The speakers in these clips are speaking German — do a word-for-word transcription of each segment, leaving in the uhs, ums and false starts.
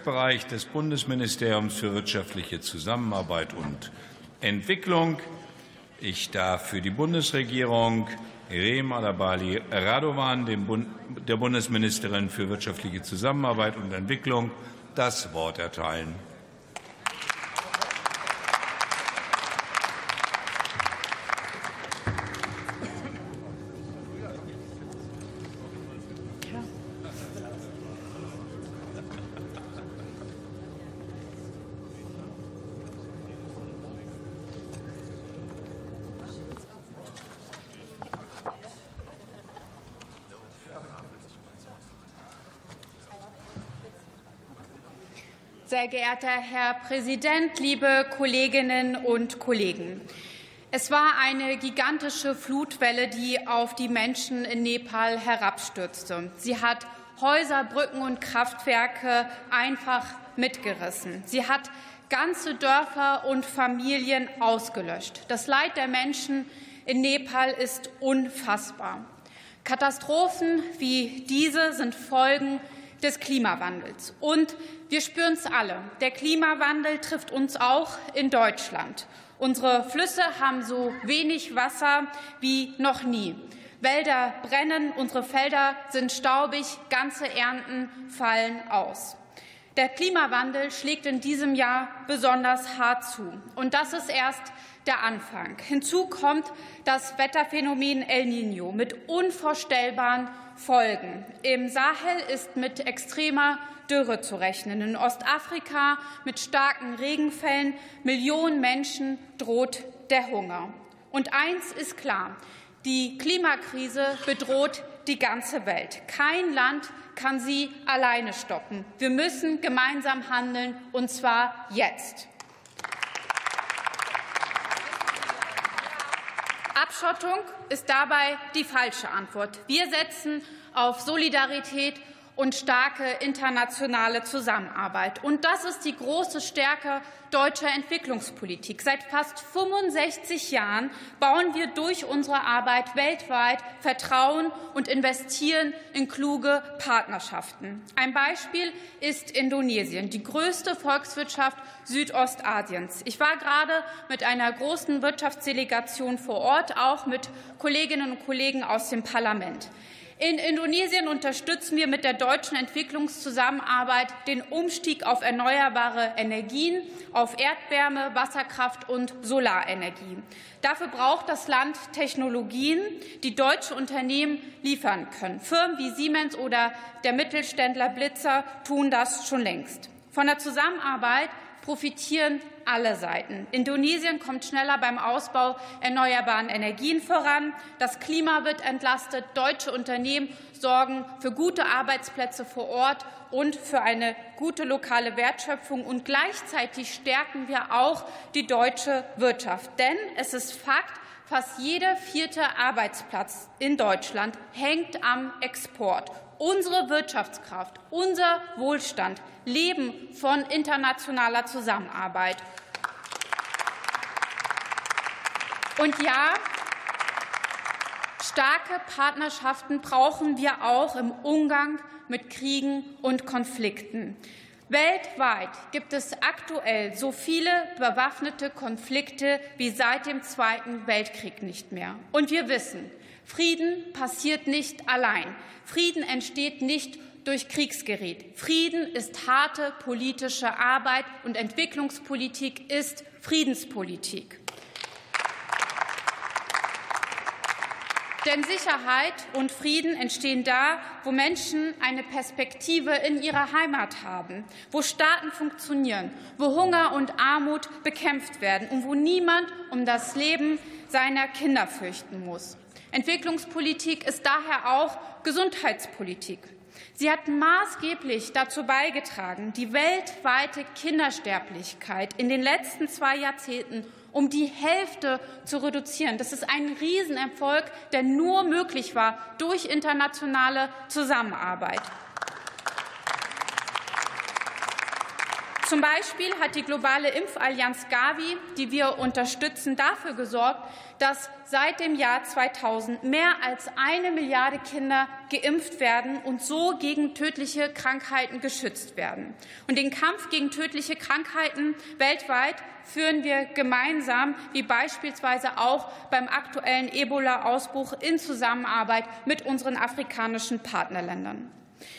Aufgabengebietsbereich des Bundesministeriums für wirtschaftliche Zusammenarbeit und Entwicklung. Ich darf für die Bundesregierung Irem Alabali Radovan, der Bundesministerin für wirtschaftliche Zusammenarbeit und Entwicklung, das Wort erteilen. Sehr geehrter Herr Präsident, liebe Kolleginnen und Kollegen! Es war eine gigantische Flutwelle, die auf die Menschen in Nepal herabstürzte. Sie hat Häuser, Brücken und Kraftwerke einfach mitgerissen. Sie hat ganze Dörfer und Familien ausgelöscht. Das Leid der Menschen in Nepal ist unfassbar. Katastrophen wie diese sind Folgen des Klimawandels. Und wir spüren es alle. Der Klimawandel trifft uns auch in Deutschland. Unsere Flüsse haben so wenig Wasser wie noch nie. Wälder brennen, unsere Felder sind staubig, ganze Ernten fallen aus. Der Klimawandel schlägt in diesem Jahr besonders hart zu. Und das ist erst der Anfang. Hinzu kommt das Wetterphänomen El Niño mit unvorstellbaren Folgen. Im Sahel ist mit extremer Dürre zu rechnen. In Ostafrika mit starken Regenfällen. Millionen Menschen droht der Hunger. Und eins ist klar: Die Klimakrise bedroht die ganze Welt. Kein Land kann sie alleine stoppen. Wir müssen gemeinsam handeln, und zwar jetzt. Abschottung ist dabei die falsche Antwort. Wir setzen auf Solidarität und starke internationale Zusammenarbeit. Und das ist die große Stärke deutscher Entwicklungspolitik. Seit fast fünfundsechzig Jahren bauen wir durch unsere Arbeit weltweit Vertrauen und investieren in kluge Partnerschaften. Ein Beispiel ist Indonesien, die größte Volkswirtschaft Südostasiens. Ich war gerade mit einer großen Wirtschaftsdelegation vor Ort, auch mit Kolleginnen und Kollegen aus dem Parlament. In Indonesien unterstützen wir mit der deutschen Entwicklungszusammenarbeit den Umstieg auf erneuerbare Energien, auf Erdwärme, Wasserkraft und Solarenergie. Dafür braucht das Land Technologien, die deutsche Unternehmen liefern können. Firmen wie Siemens oder der Mittelständler Blitzer tun das schon längst. Von der Zusammenarbeit profitieren alle Seiten. Indonesien kommt schneller beim Ausbau erneuerbaren Energien voran. Das Klima wird entlastet. Deutsche Unternehmen sorgen für gute Arbeitsplätze vor Ort und für eine gute lokale Wertschöpfung. Und gleichzeitig stärken wir auch die deutsche Wirtschaft. Denn es ist Fakt, fast jeder vierte Arbeitsplatz in Deutschland hängt am Export. Unsere Wirtschaftskraft, unser Wohlstand leben von internationaler Zusammenarbeit. Und ja, starke Partnerschaften brauchen wir auch im Umgang mit Kriegen und Konflikten. Weltweit gibt es aktuell so viele bewaffnete Konflikte wie seit dem Zweiten Weltkrieg nicht mehr. Und wir wissen, Frieden passiert nicht allein. Frieden entsteht nicht durch Kriegsgerät. Frieden ist harte politische Arbeit, und Entwicklungspolitik ist Friedenspolitik. Denn Sicherheit und Frieden entstehen da, wo Menschen eine Perspektive in ihrer Heimat haben, wo Staaten funktionieren, wo Hunger und Armut bekämpft werden und wo niemand um das Leben seiner Kinder fürchten muss. Entwicklungspolitik ist daher auch Gesundheitspolitik. Sie hat maßgeblich dazu beigetragen, die weltweite Kindersterblichkeit in den letzten zwei Jahrzehnten um die Hälfte zu reduzieren. Das ist ein Riesenerfolg, der nur möglich war durch internationale Zusammenarbeit. Zum Beispiel hat die globale Impfallianz Gavi, die wir unterstützen, dafür gesorgt, dass seit dem Jahr zweitausend mehr als eine Milliarde Kinder geimpft werden und so gegen tödliche Krankheiten geschützt werden. Und den Kampf gegen tödliche Krankheiten weltweit führen wir gemeinsam, wie beispielsweise auch beim aktuellen Ebola-Ausbruch in Zusammenarbeit mit unseren afrikanischen Partnerländern.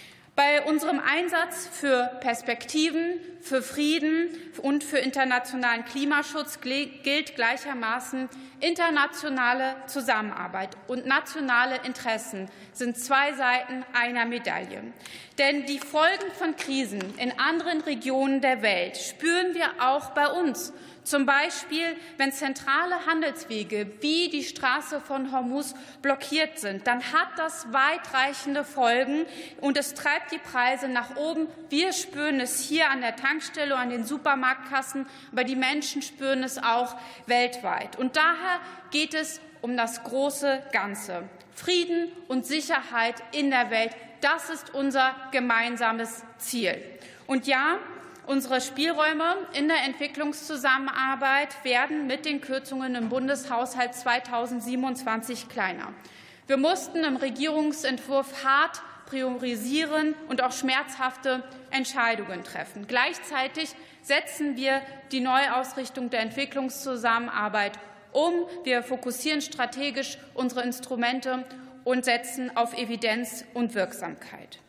Bei unserem Einsatz für Perspektiven, für Frieden und für internationalen Klimaschutz gilt gleichermaßen, internationale Zusammenarbeit und nationale Interessen sind zwei Seiten einer Medaille. Denn die Folgen von Krisen in anderen Regionen der Welt spüren wir auch bei uns. Zum Beispiel, wenn zentrale Handelswege wie die Straße von Hormuz blockiert sind, dann hat das weitreichende Folgen und es treibt die Preise nach oben. Wir spüren es hier an der Tankstelle, an den Supermarktkassen, aber die Menschen spüren es auch weltweit. Und daher geht es um das große Ganze. Frieden und Sicherheit in der Welt, das ist unser gemeinsames Ziel. Und ja, unsere Spielräume in der Entwicklungszusammenarbeit werden mit den Kürzungen im Bundeshaushalt zweitausendsiebenundzwanzig kleiner. Wir mussten im Regierungsentwurf hart priorisieren und auch schmerzhafte Entscheidungen treffen. Gleichzeitig setzen wir die Neuausrichtung der Entwicklungszusammenarbeit um. Wir fokussieren strategisch unsere Instrumente und setzen auf Evidenz und Wirksamkeit.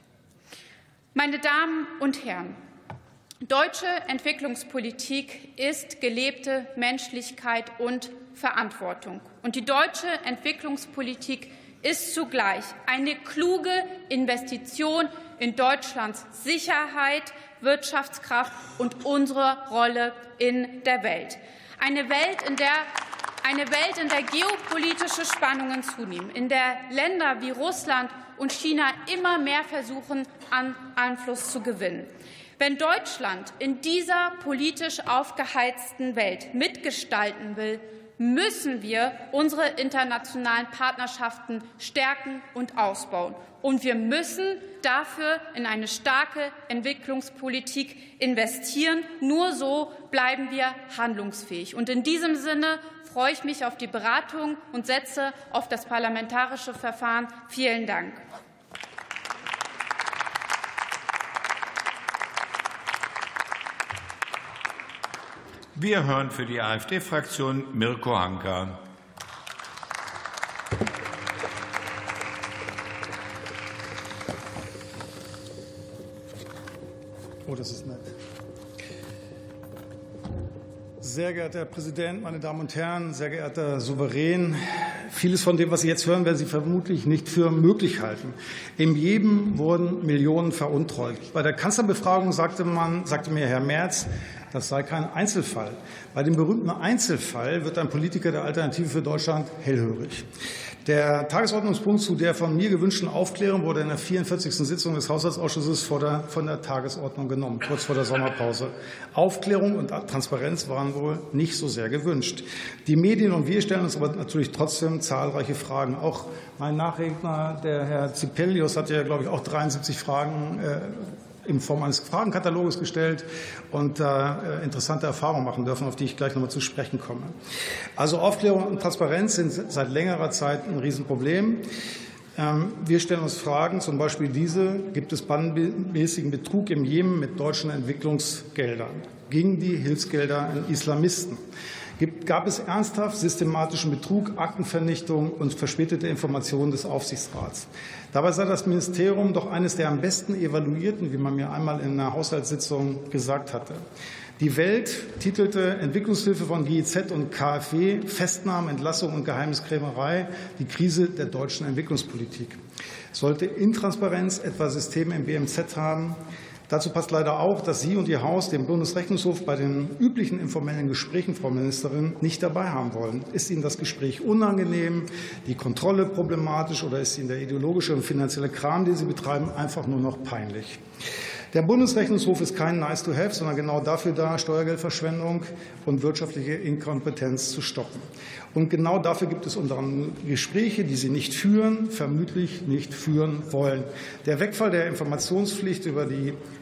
Meine Damen und Herren, deutsche Entwicklungspolitik ist gelebte Menschlichkeit und Verantwortung. Und die deutsche Entwicklungspolitik ist zugleich eine kluge Investition in Deutschlands Sicherheit, Wirtschaftskraft und unsere Rolle in der Welt. Eine Welt, in der Eine Welt, in der geopolitische Spannungen zunehmen, in der Länder wie Russland und China immer mehr versuchen, an Einfluss zu gewinnen. Wenn Deutschland in dieser politisch aufgeheizten Welt mitgestalten will, müssen wir unsere internationalen Partnerschaften stärken und ausbauen. Und wir müssen dafür in eine starke Entwicklungspolitik investieren. Nur so bleiben wir handlungsfähig. Und in diesem Sinne freue ich mich auf die Beratung und setze auf das parlamentarische Verfahren. Vielen Dank. Wir hören für die AfD-Fraktion Mirko Hanka. Oh, das ist nett. Sehr geehrter Herr Präsident, meine Damen und Herren, sehr geehrter Souverän, vieles von dem, was Sie jetzt hören, werden Sie vermutlich nicht für möglich halten. Im Jemen wurden Millionen veruntreut. Bei der Kanzlerbefragung sagte, man, sagte mir Herr Merz, das sei kein Einzelfall. Bei dem berühmten Einzelfall wird ein Politiker der Alternative für Deutschland hellhörig. Der Tagesordnungspunkt zu der von mir gewünschten Aufklärung wurde in der vierundvierzigsten Sitzung des Haushaltsausschusses von der, von der Tagesordnung genommen, kurz vor der Sommerpause. Aufklärung und Transparenz waren wohl nicht so sehr gewünscht. Die Medien und wir stellen uns aber natürlich trotzdem zahlreiche Fragen. Auch mein Nachredner, der Herr Zipelius, hat ja, glaube ich, auch dreiundsiebzig Fragen äh, in Form eines Fragenkataloges gestellt und äh, interessante Erfahrungen machen dürfen, auf die ich gleich noch mal zu sprechen komme. Also Aufklärung und Transparenz sind seit längerer Zeit ein Riesenproblem. Ähm, wir stellen uns Fragen, zum Beispiel diese: Gibt es bandenmäßigen Betrug im Jemen mit deutschen Entwicklungsgeldern? Gingen die Hilfsgelder an Islamisten? Gab es ernsthaft systematischen Betrug, Aktenvernichtung und verspätete Informationen des Aufsichtsrats? Dabei sei das Ministerium doch eines der am besten evaluierten, wie man mir einmal in einer Haushaltssitzung gesagt hatte. Die Welt titelte Entwicklungshilfe von G I Z und K f W, Festnahmen, Entlassung und Geheimniskrämerei, die Krise der deutschen Entwicklungspolitik. Sollte Intransparenz etwa Systeme im B M Z haben? Dazu passt leider auch, dass Sie und Ihr Haus den Bundesrechnungshof bei den üblichen informellen Gesprächen, Frau Ministerin, nicht dabei haben wollen. Ist Ihnen das Gespräch unangenehm, die Kontrolle problematisch oder ist Ihnen der ideologische und finanzielle Kram, den Sie betreiben, einfach nur noch peinlich? Der Bundesrechnungshof ist kein Nice-to-have, sondern genau dafür da, Steuergeldverschwendung und wirtschaftliche Inkompetenz zu stoppen. Und genau dafür gibt es unter anderem Gespräche, die Sie nicht führen, vermutlich nicht führen wollen. Der Wegfall der Informationspflicht über die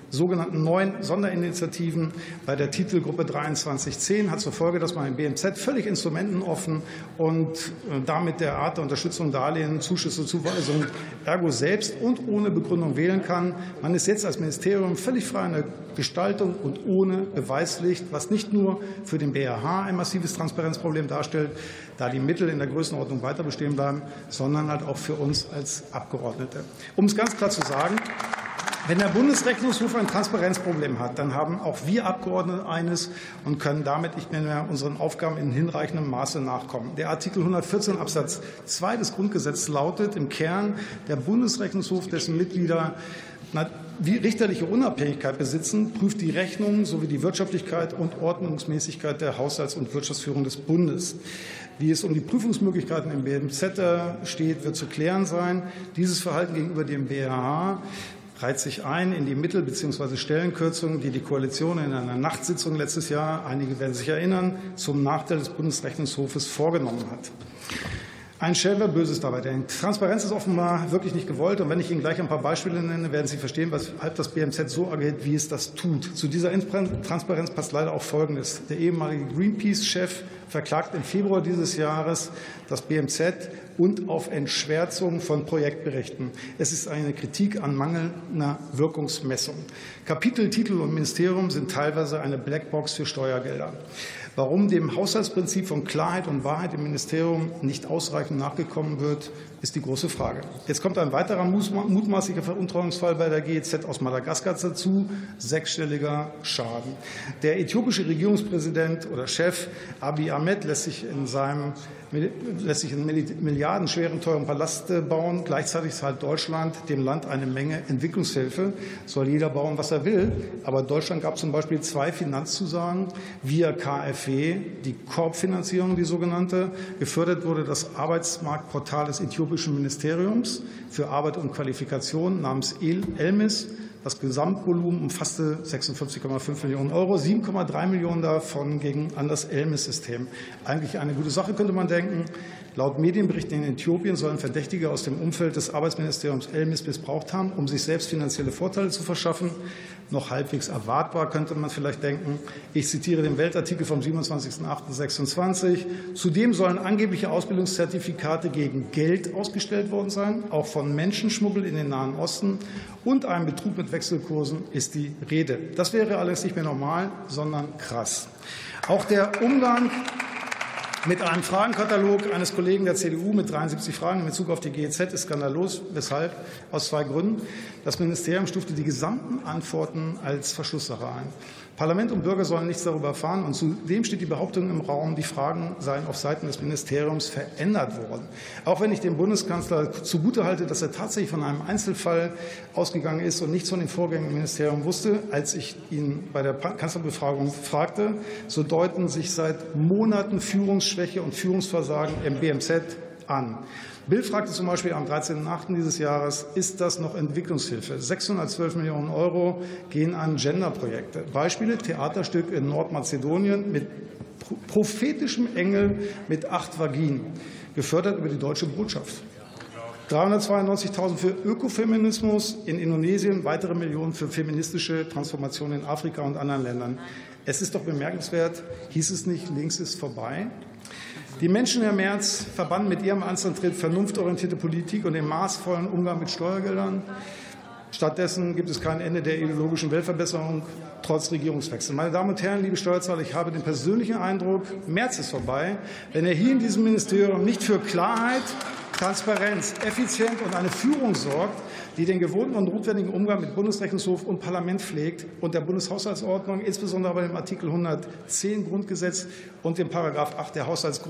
sogenannten neuen Sonderinitiativen bei der Titelgruppe dreiundzwanzig zehn hat zur Folge, dass man im B M Z völlig instrumentenoffen und damit der Art der Unterstützung, Darlehen, Zuschüsse, Zuweisungen ergo selbst und ohne Begründung wählen kann. Man ist jetzt als Ministerium völlig frei in der Gestaltung und ohne Beweispflicht, was nicht nur für den B R H ein massives Transparenzproblem darstellt, da die Mittel in der Größenordnung weiter bestehen bleiben, sondern halt auch für uns als Abgeordnete. Um es ganz klar zu sagen, wenn der Bundesrechnungshof ein Transparenzproblem hat, dann haben auch wir Abgeordnete eines und können damit nicht mehr unseren Aufgaben in hinreichendem Maße nachkommen. Der Artikel hundertvierzehn Absatz zwei des Grundgesetzes lautet im Kern, der Bundesrechnungshof, dessen Mitglieder wie richterliche Unabhängigkeit besitzen, prüft die Rechnungen sowie die Wirtschaftlichkeit und Ordnungsmäßigkeit der Haushalts- und Wirtschaftsführung des Bundes. Wie es um die Prüfungsmöglichkeiten im B M Z steht, wird zu klären sein. Dieses Verhalten gegenüber dem B R H reiht sich ein in die Mittel- bzw. Stellenkürzungen, die die Koalition in einer Nachtsitzung letztes Jahr, einige werden sich erinnern, zum Nachteil des Bundesrechnungshofes vorgenommen hat. Ein Schelm, wer Böses dabei denkt. Transparenz ist offenbar wirklich nicht gewollt. Und wenn ich Ihnen gleich ein paar Beispiele nenne, werden Sie verstehen, weshalb das B M Z so agiert, wie es das tut. Zu dieser Transparenz passt leider auch Folgendes. Der ehemalige Greenpeace-Chef verklagt im Februar dieses Jahres das B M Z und auf Entschwärzung von Projektberichten. Es ist eine Kritik an mangelnder Wirkungsmessung. Kapitel, Titel und Ministerium sind teilweise eine Blackbox für Steuergelder. Warum dem Haushaltsprinzip von Klarheit und Wahrheit im Ministerium nicht ausreichend nachgekommen wird, ist die große Frage. Jetzt kommt ein weiterer mutmaßlicher Veruntreuungsfall bei der G E Z aus Madagaskar dazu, sechsstelliger Schaden. Der äthiopische Regierungspräsident oder Chef Abiy Ahmed lässt sich in seinem lässt sich einen milliardenschweren teuren Palast bauen. Gleichzeitig zahlt Deutschland dem Land eine Menge Entwicklungshilfe. Soll jeder bauen, was er will. Aber Deutschland gab zum Beispiel zwei Finanzzusagen via K f W, die Korbfinanzierung, die sogenannte. Gefördert wurde das Arbeitsmarktportal des äthiopischen Ministeriums für Arbeit und Qualifikation namens ELMIS. Das Gesamtvolumen umfasste sechsundfünfzig Komma fünf Millionen Euro. sieben Komma drei Millionen davon gingen an das ELMIS-System. Eigentlich eine gute Sache, könnte man denken. Laut Medienberichten in Äthiopien sollen Verdächtige aus dem Umfeld des Arbeitsministeriums ELMIS missbraucht haben, um sich selbst finanzielle Vorteile zu verschaffen. Noch halbwegs erwartbar, könnte man vielleicht denken. Ich zitiere den Weltartikel vom siebenundzwanzigsten achten sechsundzwanzig. Zudem sollen angebliche Ausbildungszertifikate gegen Geld ausgestellt worden sein, auch von Menschenschmuggel in den Nahen Osten und einem Betrug mit Wechselkursen ist die Rede. Das wäre allerdings nicht mehr normal, sondern krass. Auch der Umgang mit einem Fragenkatalog eines Kollegen der C D U mit dreiundsiebzig Fragen in Bezug auf die G E Z ist skandalös. Weshalb? Aus zwei Gründen. Das Ministerium stufte die gesamten Antworten als Verschlusssache ein. Parlament und Bürger sollen nichts darüber erfahren. Und zudem steht die Behauptung im Raum, die Fragen seien auf Seiten des Ministeriums verändert worden. Auch wenn ich dem Bundeskanzler zugutehalte, dass er tatsächlich von einem Einzelfall ausgegangen ist und nichts von den Vorgängen im Ministerium wusste, als ich ihn bei der Kanzlerbefragung fragte, so deuten sich seit Monaten Führungsschwäche und Führungsversagen im B M Z an. Bild fragte zum Beispiel am dreizehnten achten dieses Jahres, ist das noch Entwicklungshilfe? sechshundertzwölf Millionen Euro gehen an Genderprojekte. Beispiele, Theaterstück in Nordmazedonien mit prophetischem Engel mit acht Vaginen, gefördert über die Deutsche Botschaft. dreihundertzweiundneunzigtausend für Ökofeminismus in Indonesien, weitere Millionen für feministische Transformation in Afrika und anderen Ländern. Es ist doch bemerkenswert, hieß es nicht, links ist vorbei? Die Menschen, Herr Merz, verbanden mit Ihrem Amtsantritt vernunftorientierte Politik und den maßvollen Umgang mit Steuergeldern. Stattdessen gibt es kein Ende der ideologischen Weltverbesserung, trotz Regierungswechsel. Meine Damen und Herren, liebe Steuerzahler, ich habe den persönlichen Eindruck, Merz ist vorbei, wenn er hier in diesem Ministerium nicht für Klarheit, Transparenz, Effizienz und eine Führung sorgt, die den gewohnten und notwendigen Umgang mit Bundesrechnungshof und Parlament pflegt und der Bundeshaushaltsordnung, insbesondere bei dem Artikel hundertzehn Grundgesetz und dem Paragraph acht der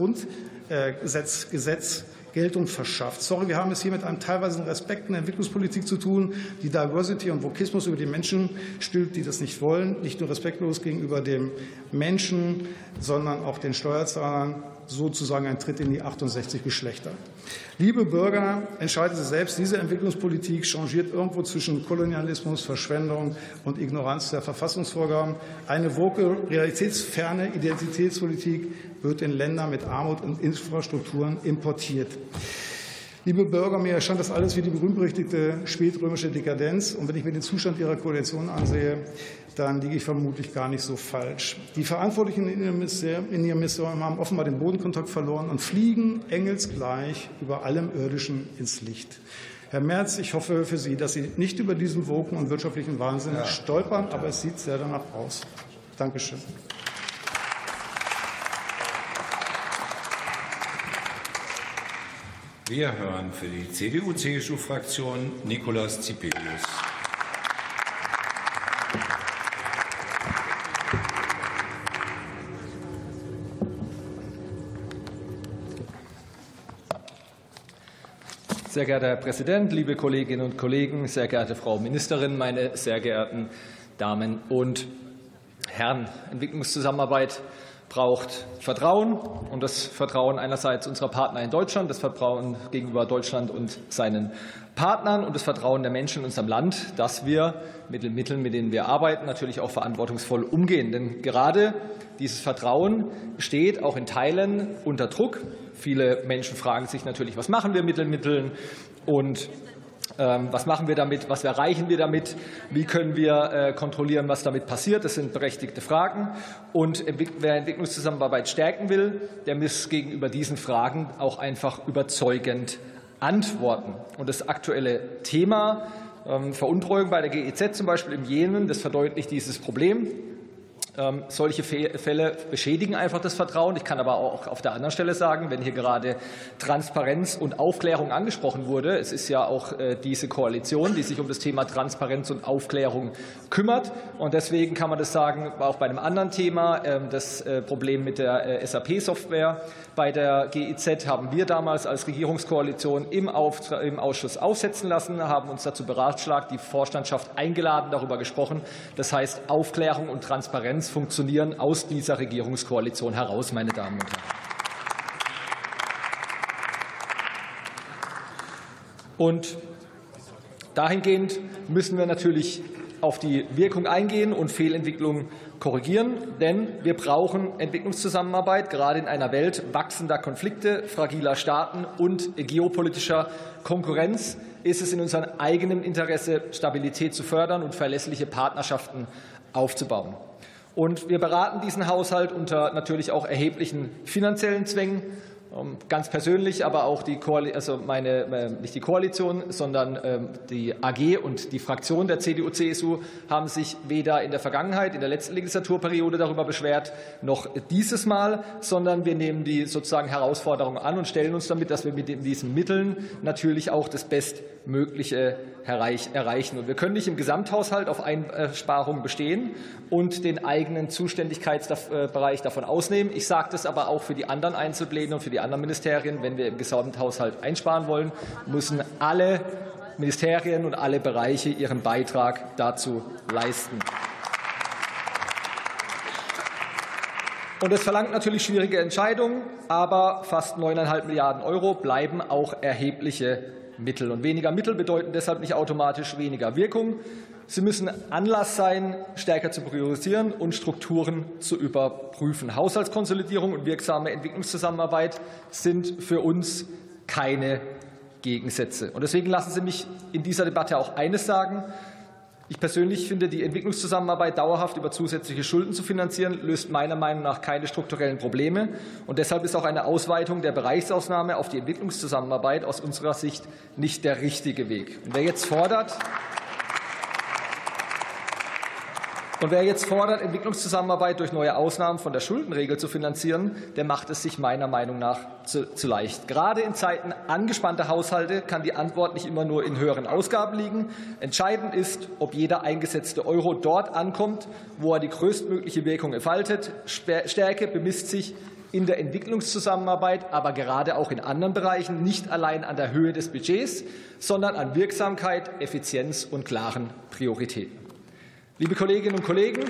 Haushaltsgrundgesetz Gesetz Geltung verschafft. Sorry, wir haben es hier mit einem teilweise Respekt in der Entwicklungspolitik zu tun, die Diversity und Vokismus über die Menschen stülpt, die das nicht wollen, nicht nur respektlos gegenüber dem Menschen, sondern auch den Steuerzahlern, sozusagen ein Tritt in die achtundsechzig Geschlechter. Liebe Bürger, entscheiden Sie selbst, diese Entwicklungspolitik changiert irgendwo zwischen Kolonialismus, Verschwendung und Ignoranz der Verfassungsvorgaben. Eine woke, realitätsferne Identitätspolitik wird in Länder mit Armut und Infrastrukturen importiert. Liebe Bürger, mir erscheint das alles wie die berühmt-berüchtigte spätrömische Dekadenz. Und wenn ich mir den Zustand Ihrer Koalition ansehe, dann liege ich vermutlich gar nicht so falsch. Die Verantwortlichen in Ihrem Ministerium haben offenbar den Bodenkontakt verloren und fliegen engelsgleich über allem Irdischen ins Licht. Herr Merz, ich hoffe für Sie, dass Sie nicht über diesen Wogen und wirtschaftlichen Wahnsinn ja. stolpern, aber es sieht sehr danach aus. Dankeschön. Wir hören für die C D U-C S U-Fraktion Nikolaus Zipelius. Sehr geehrter Herr Präsident, liebe Kolleginnen und Kollegen, sehr geehrte Frau Ministerin, meine sehr geehrten Damen und Herren! Entwicklungszusammenarbeit braucht Vertrauen, und das Vertrauen einerseits unserer Partner in Deutschland, das Vertrauen gegenüber Deutschland und seinen Partnern und das Vertrauen der Menschen in unserem Land, dass wir mit den Mitteln, mit denen wir arbeiten, natürlich auch verantwortungsvoll umgehen. Denn gerade dieses Vertrauen steht auch in Teilen unter Druck. Viele Menschen fragen sich natürlich, was machen wir mit den Mitteln und was machen wir damit? Was erreichen wir damit? Wie können wir kontrollieren, was damit passiert? Das sind berechtigte Fragen. Und wer Entwicklungszusammenarbeit stärken will, der muss gegenüber diesen Fragen auch einfach überzeugend antworten. Und das aktuelle Thema Veruntreuung bei der G E Z zum Beispiel im Jemen, das verdeutlicht dieses Problem. Solche Fälle beschädigen einfach das Vertrauen. Ich kann aber auch auf der anderen Stelle sagen, wenn hier gerade Transparenz und Aufklärung angesprochen wurde, es ist ja auch diese Koalition, die sich um das Thema Transparenz und Aufklärung kümmert. Und deswegen kann man das sagen, auch bei einem anderen Thema, das Problem mit der S A P-Software bei der G E Z haben wir damals als Regierungskoalition im Ausschuss aufsetzen lassen, haben uns dazu beratschlagt, die Vorstandschaft eingeladen, darüber gesprochen. Das heißt, Aufklärung und Transparenz funktionieren aus dieser Regierungskoalition heraus, meine Damen und Herren. Und dahingehend müssen wir natürlich auf die Wirkung eingehen und Fehlentwicklungen korrigieren, denn wir brauchen Entwicklungszusammenarbeit, gerade in einer Welt wachsender Konflikte, fragiler Staaten und geopolitischer Konkurrenz ist es in unserem eigenen Interesse, Stabilität zu fördern und verlässliche Partnerschaften aufzubauen. Und wir beraten diesen Haushalt unter natürlich auch erheblichen finanziellen Zwängen. Ganz persönlich, aber auch die Koalition, also meine, nicht die Koalition, sondern die A G und die Fraktion der C D U C S U haben sich weder in der Vergangenheit, in der letzten Legislaturperiode darüber beschwert, noch dieses Mal, sondern wir nehmen die sozusagen Herausforderung an und stellen uns damit, dass wir mit diesen Mitteln natürlich auch das Bestmögliche erreichen. Und wir können nicht im Gesamthaushalt auf Einsparungen bestehen und den eigenen Zuständigkeitsbereich davon ausnehmen. Ich sage das aber auch für die anderen Einzelpläne und für die anderen Ministerien. Wenn wir im Gesamthaushalt einsparen wollen, müssen alle Ministerien und alle Bereiche ihren Beitrag dazu leisten. Und es verlangt natürlich schwierige Entscheidungen, aber fast neuneinhalb Milliarden Euro bleiben auch erhebliche Mittel. Und weniger Mittel bedeuten deshalb nicht automatisch weniger Wirkung. Sie müssen Anlass sein, stärker zu priorisieren und Strukturen zu überprüfen. Haushaltskonsolidierung und wirksame Entwicklungszusammenarbeit sind für uns keine Gegensätze. Und deswegen lassen Sie mich in dieser Debatte auch eines sagen. Ich persönlich finde, die Entwicklungszusammenarbeit dauerhaft über zusätzliche Schulden zu finanzieren, löst meiner Meinung nach keine strukturellen Probleme. Und deshalb ist auch eine Ausweitung der Bereichsausnahme auf die Entwicklungszusammenarbeit aus unserer Sicht nicht der richtige Weg. Und wer jetzt fordert, Und wer jetzt fordert, Entwicklungszusammenarbeit durch neue Ausnahmen von der Schuldenregel zu finanzieren, der macht es sich meiner Meinung nach zu, zu leicht. Gerade in Zeiten angespannter Haushalte kann die Antwort nicht immer nur in höheren Ausgaben liegen. Entscheidend ist, ob jeder eingesetzte Euro dort ankommt, wo er die größtmögliche Wirkung entfaltet. Stärke bemisst sich in der Entwicklungszusammenarbeit, aber gerade auch in anderen Bereichen nicht allein an der Höhe des Budgets, sondern an Wirksamkeit, Effizienz und klaren Prioritäten. Liebe Kolleginnen und Kollegen,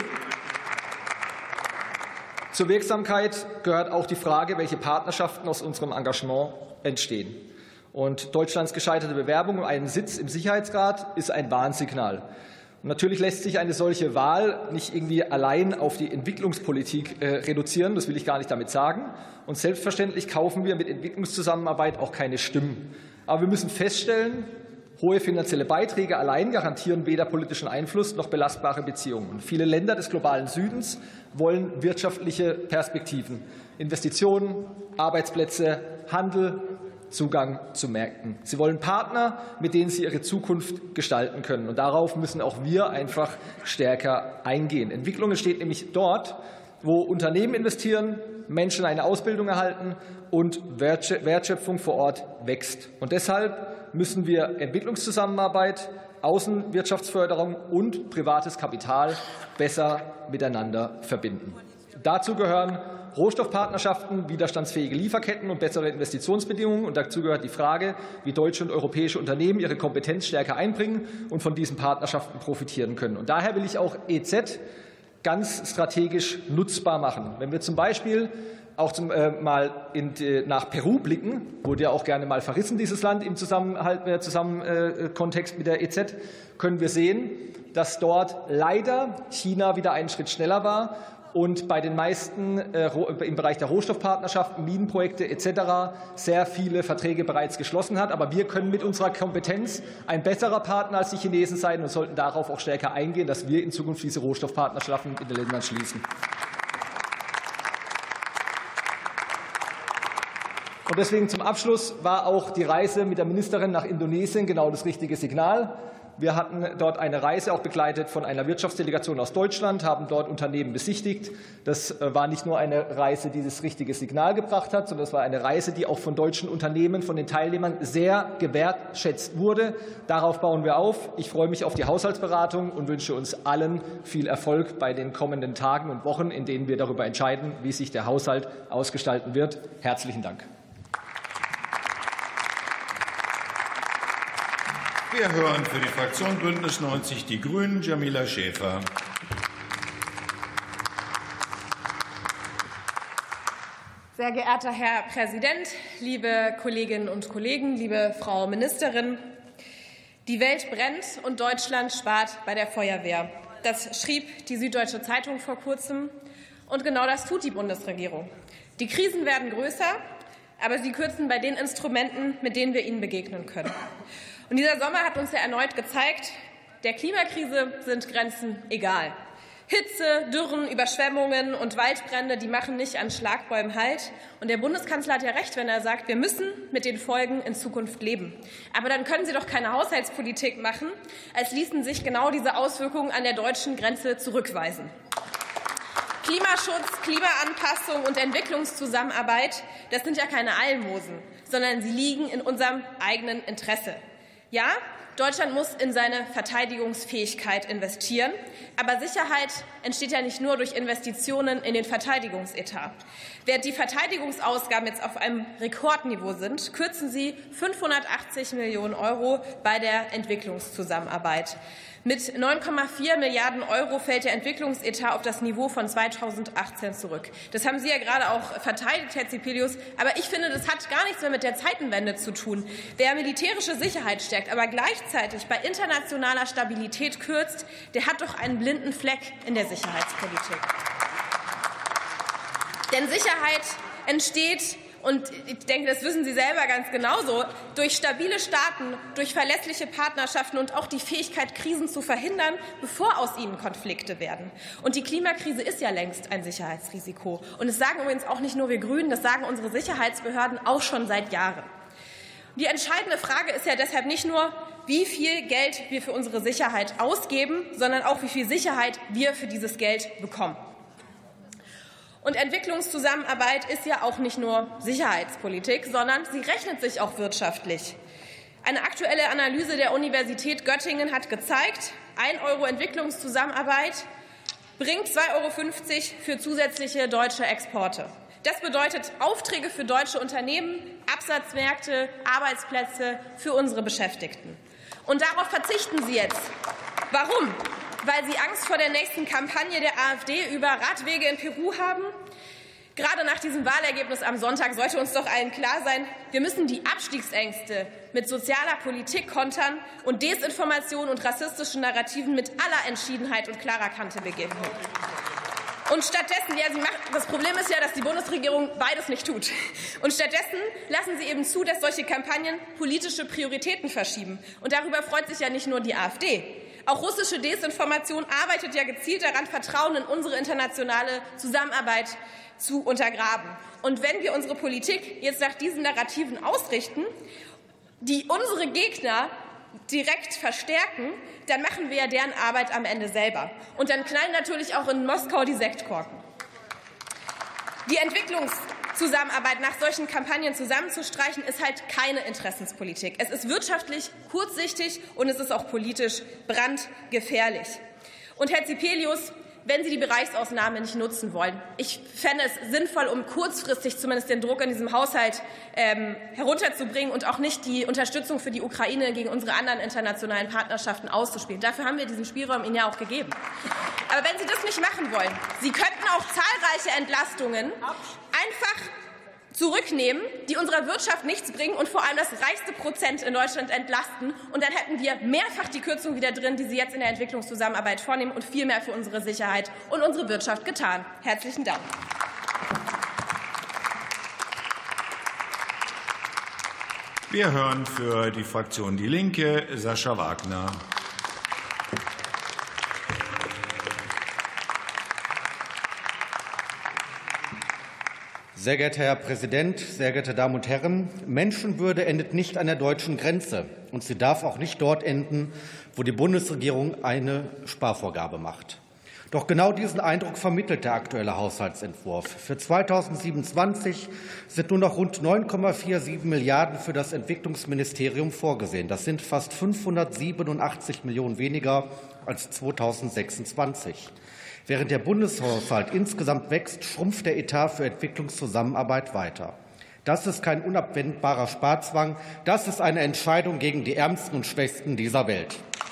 zur Wirksamkeit gehört auch die Frage, welche Partnerschaften aus unserem Engagement entstehen. Und Deutschlands gescheiterte Bewerbung um einen Sitz im Sicherheitsrat ist ein Warnsignal. Und natürlich lässt sich eine solche Wahl nicht irgendwie allein auf die Entwicklungspolitik reduzieren, das will ich gar nicht damit sagen. Und selbstverständlich kaufen wir mit Entwicklungszusammenarbeit auch keine Stimmen. Aber wir müssen feststellen, hohe finanzielle Beiträge allein garantieren weder politischen Einfluss noch belastbare Beziehungen. Viele Länder des globalen Südens wollen wirtschaftliche Perspektiven, Investitionen, Arbeitsplätze, Handel, Zugang zu Märkten. Sie wollen Partner, mit denen sie ihre Zukunft gestalten können. Und darauf müssen auch wir einfach stärker eingehen. Entwicklung entsteht nämlich dort, wo Unternehmen investieren, Menschen eine Ausbildung erhalten und Wertschöpfung vor Ort wächst. Und deshalb müssen wir Entwicklungszusammenarbeit, Außenwirtschaftsförderung und privates Kapital besser miteinander verbinden. Dazu gehören Rohstoffpartnerschaften, widerstandsfähige Lieferketten und bessere Investitionsbedingungen. Und dazu gehört die Frage, wie deutsche und europäische Unternehmen ihre Kompetenz stärker einbringen und von diesen Partnerschaften profitieren können. Und daher will ich auch E Z ganz strategisch nutzbar machen. Wenn wir zum Beispiel auch zum, äh, mal in, äh, nach Peru blicken, wurde ja auch gerne mal verrissen, dieses Land im Zusammenhalt, äh, Zusammen, äh, Kontext mit der E Z, können wir sehen, dass dort leider China wieder einen Schritt schneller war und bei den meisten äh, im Bereich der Rohstoffpartnerschaften, Minenprojekte et cetera sehr viele Verträge bereits geschlossen hat. Aber wir können mit unserer Kompetenz ein besserer Partner als die Chinesen sein und sollten darauf auch stärker eingehen, dass wir in Zukunft diese Rohstoffpartnerschaften in den Ländern schließen. Und deswegen zum Abschluss war auch die Reise mit der Ministerin nach Indonesien genau das richtige Signal. Wir hatten dort eine Reise, auch begleitet von einer Wirtschaftsdelegation aus Deutschland, haben dort Unternehmen besichtigt. Das war nicht nur eine Reise, die das richtige Signal gebracht hat, sondern es war eine Reise, die auch von deutschen Unternehmen, von den Teilnehmern sehr gewertschätzt wurde. Darauf bauen wir auf. Ich freue mich auf die Haushaltsberatung und wünsche uns allen viel Erfolg bei den kommenden Tagen und Wochen, in denen wir darüber entscheiden, wie sich der Haushalt ausgestalten wird. Herzlichen Dank. Wir hören für die Fraktion Bündnis neunzig Die Grünen Jamila Schäfer. Sehr geehrter Herr Präsident, liebe Kolleginnen und Kollegen, liebe Frau Ministerin! Die Welt brennt und Deutschland spart bei der Feuerwehr. Das schrieb die Süddeutsche Zeitung vor kurzem. Und genau das tut die Bundesregierung. Die Krisen werden größer, aber sie kürzen bei den Instrumenten, mit denen wir ihnen begegnen können. Und dieser Sommer hat uns ja erneut gezeigt, der Klimakrise sind Grenzen egal. Hitze, Dürren, Überschwemmungen und Waldbrände, die machen nicht an Schlagbäumen Halt. Und der Bundeskanzler hat ja recht, wenn er sagt, wir müssen mit den Folgen in Zukunft leben. Aber dann können Sie doch keine Haushaltspolitik machen, als ließen sich genau diese Auswirkungen an der deutschen Grenze zurückweisen. Klimaschutz, Klimaanpassung und Entwicklungszusammenarbeit, das sind ja keine Almosen, sondern sie liegen in unserem eigenen Interesse. Ja, Deutschland muss in seine Verteidigungsfähigkeit investieren. Aber Sicherheit entsteht ja nicht nur durch Investitionen in den Verteidigungsetat. Während die Verteidigungsausgaben jetzt auf einem Rekordniveau sind, kürzen Sie fünfhundertachtzig Millionen Euro bei der Entwicklungszusammenarbeit. Mit neun Komma vier Milliarden Euro fällt der Entwicklungsetat auf das Niveau von zweitausendachtzehn zurück. Das haben Sie ja gerade auch verteidigt, Herr Zipelius. Aber ich finde, das hat gar nichts mehr mit der Zeitenwende zu tun. Wer militärische Sicherheit stärkt, aber gleichzeitig bei internationaler Stabilität kürzt, der hat doch einen blinden Fleck in der Sicherheitspolitik. Denn Sicherheit entsteht, und ich denke, das wissen Sie selber ganz genauso, durch stabile Staaten, durch verlässliche Partnerschaften und auch die Fähigkeit, Krisen zu verhindern, bevor aus ihnen Konflikte werden. Und die Klimakrise ist ja längst ein Sicherheitsrisiko. Und das sagen übrigens auch nicht nur wir Grünen, das sagen unsere Sicherheitsbehörden auch schon seit Jahren. Die entscheidende Frage ist ja deshalb nicht nur, wie viel Geld wir für unsere Sicherheit ausgeben, sondern auch, wie viel Sicherheit wir für dieses Geld bekommen. Und Entwicklungszusammenarbeit ist ja auch nicht nur Sicherheitspolitik, sondern sie rechnet sich auch wirtschaftlich. Eine aktuelle Analyse der Universität Göttingen hat gezeigt, ein Euro Entwicklungszusammenarbeit bringt zwei Euro fünfzig für zusätzliche deutsche Exporte. Das bedeutet Aufträge für deutsche Unternehmen, Absatzmärkte, Arbeitsplätze für unsere Beschäftigten. Und darauf verzichten Sie jetzt. Warum? Weil Sie Angst vor der nächsten Kampagne der AfD über Radwege in Peru haben? Gerade nach diesem Wahlergebnis am Sonntag sollte uns doch allen klar sein, wir müssen die Abstiegsängste mit sozialer Politik kontern und Desinformation und rassistischen Narrativen mit aller Entschiedenheit und klarer Kante begegnen. Und stattdessen, ja, sie macht, das Problem ist ja, dass die Bundesregierung beides nicht tut. Und stattdessen lassen sie eben zu, dass solche Kampagnen politische Prioritäten verschieben. Und darüber freut sich ja nicht nur die AfD. Auch russische Desinformation arbeitet ja gezielt daran, Vertrauen in unsere internationale Zusammenarbeit zu untergraben. Und wenn wir unsere Politik jetzt nach diesen Narrativen ausrichten, die unsere Gegner direkt verstärken, dann machen wir ja deren Arbeit am Ende selber. Und dann knallen natürlich auch in Moskau die Sektkorken. Die Entwicklungszusammenarbeit nach solchen Kampagnen zusammenzustreichen, ist halt keine Interessenspolitik. Es ist wirtschaftlich kurzsichtig und es ist auch politisch brandgefährlich. Und Herr Zipelius, wenn Sie die Bereichsausnahme nicht nutzen wollen, ich fände es sinnvoll, um kurzfristig zumindest den Druck in diesem Haushalt ähm, herunterzubringen und auch nicht die Unterstützung für die Ukraine gegen unsere anderen internationalen Partnerschaften auszuspielen. Dafür haben wir diesen Spielraum Ihnen ja auch gegeben. Aber wenn Sie das nicht machen wollen, Sie könnten auch zahlreiche Entlastungen einfach zurücknehmen, die unserer Wirtschaft nichts bringen und vor allem das reichste Prozent in Deutschland entlasten. Und dann hätten wir mehrfach die Kürzung wieder drin, die Sie jetzt in der Entwicklungszusammenarbeit vornehmen, und viel mehr für unsere Sicherheit und unsere Wirtschaft getan. Herzlichen Dank. Wir hören für die Fraktion Die Linke Sascha Wagner. Sehr geehrter Herr Präsident, sehr geehrte Damen und Herren! Menschenwürde endet nicht an der deutschen Grenze, und sie darf auch nicht dort enden, wo die Bundesregierung eine Sparvorgabe macht. Doch genau diesen Eindruck vermittelt der aktuelle Haushaltsentwurf. Für zweitausendsiebenundzwanzig sind nur noch rund neun Komma siebenundvierzig Milliarden für das Entwicklungsministerium vorgesehen. Das sind fast fünfhundertsiebenundachtzig Millionen weniger als zweitausendsechsundzwanzig. Während der Bundeshaushalt insgesamt wächst, schrumpft der Etat für Entwicklungszusammenarbeit weiter. Das ist kein unabwendbarer Sparzwang, das ist eine Entscheidung gegen die Ärmsten und Schwächsten dieser Welt.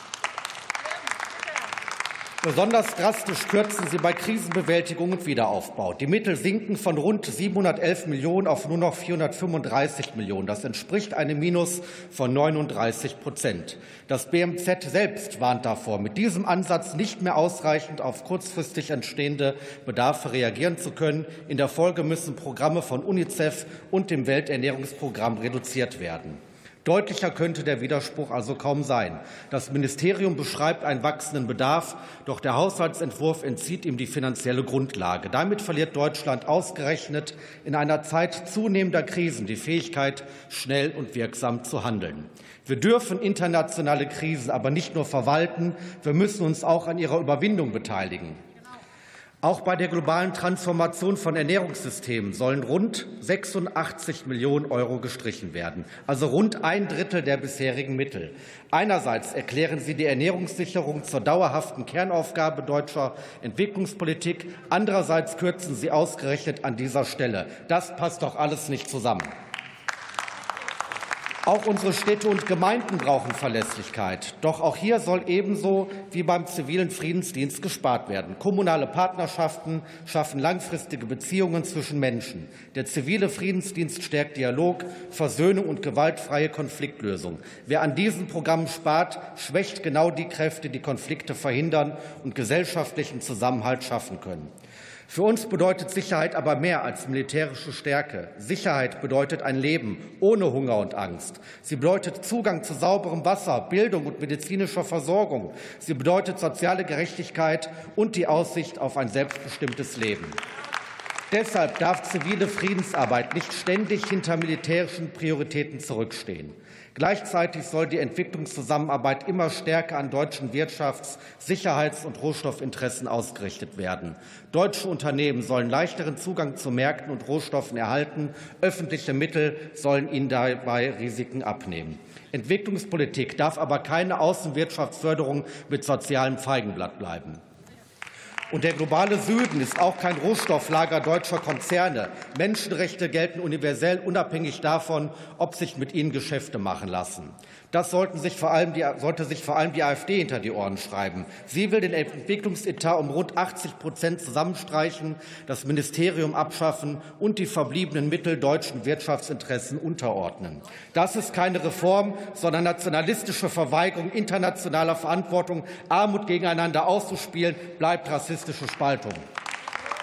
Besonders drastisch kürzen Sie bei Krisenbewältigung und Wiederaufbau. Die Mittel sinken von rund siebenhundertelf Millionen auf nur noch vierhundertfünfunddreißig Millionen. Das entspricht einem Minus von neununddreißig Prozent. Das B M Z selbst warnt davor, mit diesem Ansatz nicht mehr ausreichend auf kurzfristig entstehende Bedarfe reagieren zu können. In der Folge müssen Programme von UNICEF und dem Welternährungsprogramm reduziert werden. Deutlicher könnte der Widerspruch also kaum sein. Das Ministerium beschreibt einen wachsenden Bedarf, doch der Haushaltsentwurf entzieht ihm die finanzielle Grundlage. Damit verliert Deutschland ausgerechnet in einer Zeit zunehmender Krisen die Fähigkeit, schnell und wirksam zu handeln. Wir dürfen internationale Krisen aber nicht nur verwalten, wir müssen uns auch an ihrer Überwindung beteiligen. Auch bei der globalen Transformation von Ernährungssystemen sollen rund sechsundachtzig Millionen Euro gestrichen werden, also rund ein Drittel der bisherigen Mittel. Einerseits erklären Sie die Ernährungssicherung zur dauerhaften Kernaufgabe deutscher Entwicklungspolitik, andererseits kürzen Sie ausgerechnet an dieser Stelle. Das passt doch alles nicht zusammen. Auch unsere Städte und Gemeinden brauchen Verlässlichkeit. Doch auch hier soll ebenso wie beim zivilen Friedensdienst gespart werden. Kommunale Partnerschaften schaffen langfristige Beziehungen zwischen Menschen. Der zivile Friedensdienst stärkt Dialog, Versöhnung und gewaltfreie Konfliktlösung. Wer an diesen Programmen spart, schwächt genau die Kräfte, die Konflikte verhindern und gesellschaftlichen Zusammenhalt schaffen können. Für uns bedeutet Sicherheit aber mehr als militärische Stärke. Sicherheit bedeutet ein Leben ohne Hunger und Angst. Sie bedeutet Zugang zu sauberem Wasser, Bildung und medizinischer Versorgung. Sie bedeutet soziale Gerechtigkeit und die Aussicht auf ein selbstbestimmtes Leben. Deshalb darf zivile Friedensarbeit nicht ständig hinter militärischen Prioritäten zurückstehen. Gleichzeitig soll die Entwicklungszusammenarbeit immer stärker an deutschen Wirtschafts-, Sicherheits- und Rohstoffinteressen ausgerichtet werden. Deutsche Unternehmen sollen leichteren Zugang zu Märkten und Rohstoffen erhalten. Öffentliche Mittel sollen ihnen dabei Risiken abnehmen. Entwicklungspolitik darf aber keine Außenwirtschaftsförderung mit sozialem Feigenblatt bleiben. Und der globale Süden ist auch kein Rohstofflager deutscher Konzerne. Menschenrechte gelten universell, unabhängig davon, ob sich mit ihnen Geschäfte machen lassen. Das sollten sich vor allem die, sollte sich vor allem die AfD hinter die Ohren schreiben. Sie will den Entwicklungsetat um rund achtzig Prozent zusammenstreichen, das Ministerium abschaffen und die verbliebenen Mittel deutschen Wirtschaftsinteressen unterordnen. Das ist keine Reform, sondern nationalistische Verweigerung internationaler Verantwortung. Armut gegeneinander auszuspielen, bleibt rassistische Spaltung.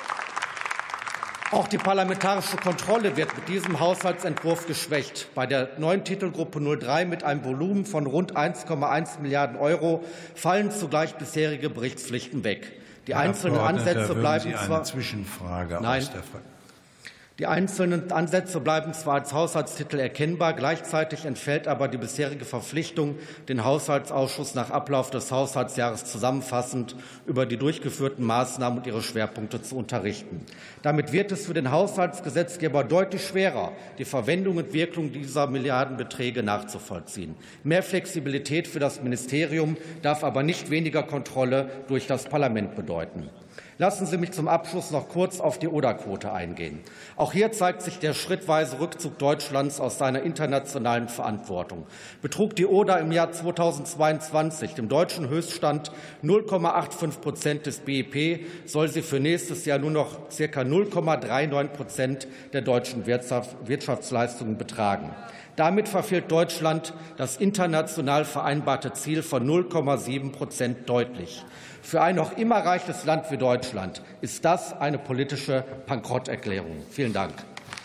Auch die parlamentarische Kontrolle wird mit diesem Haushaltsentwurf geschwächt. Bei der neuen Titelgruppe null drei mit einem Volumen von rund eins Komma eins Milliarden Euro fallen zugleich bisherige Berichtspflichten weg. Die einzelnen Ansätze bleiben Sie eine zwar Zwischenfrage Nein. aus der Frage. Die einzelnen Ansätze bleiben zwar als Haushaltstitel erkennbar, gleichzeitig entfällt aber die bisherige Verpflichtung, den Haushaltsausschuss nach Ablauf des Haushaltsjahres zusammenfassend über die durchgeführten Maßnahmen und ihre Schwerpunkte zu unterrichten. Damit wird es für den Haushaltsgesetzgeber deutlich schwerer, die Verwendung und Wirkung dieser Milliardenbeträge nachzuvollziehen. Mehr Flexibilität für das Ministerium darf aber nicht weniger Kontrolle durch das Parlament bedeuten. Lassen Sie mich zum Abschluss noch kurz auf die Oderquote eingehen. Auch hier zeigt sich der schrittweise Rückzug Deutschlands aus seiner internationalen Verantwortung. Betrug die Oder im Jahr zweitausendzweiundzwanzig, dem deutschen Höchststand, null Komma fünfundachtzig Prozent des B I P, soll sie für nächstes Jahr nur noch ca. null Komma neununddreißig Prozent der deutschen Wirtschaftsleistungen betragen. Damit verfehlt Deutschland das international vereinbarte Ziel von null Komma sieben Prozent deutlich. Für ein noch immer reiches Land wie Deutschland ist das eine politische Bankrotterklärung. Vielen Dank.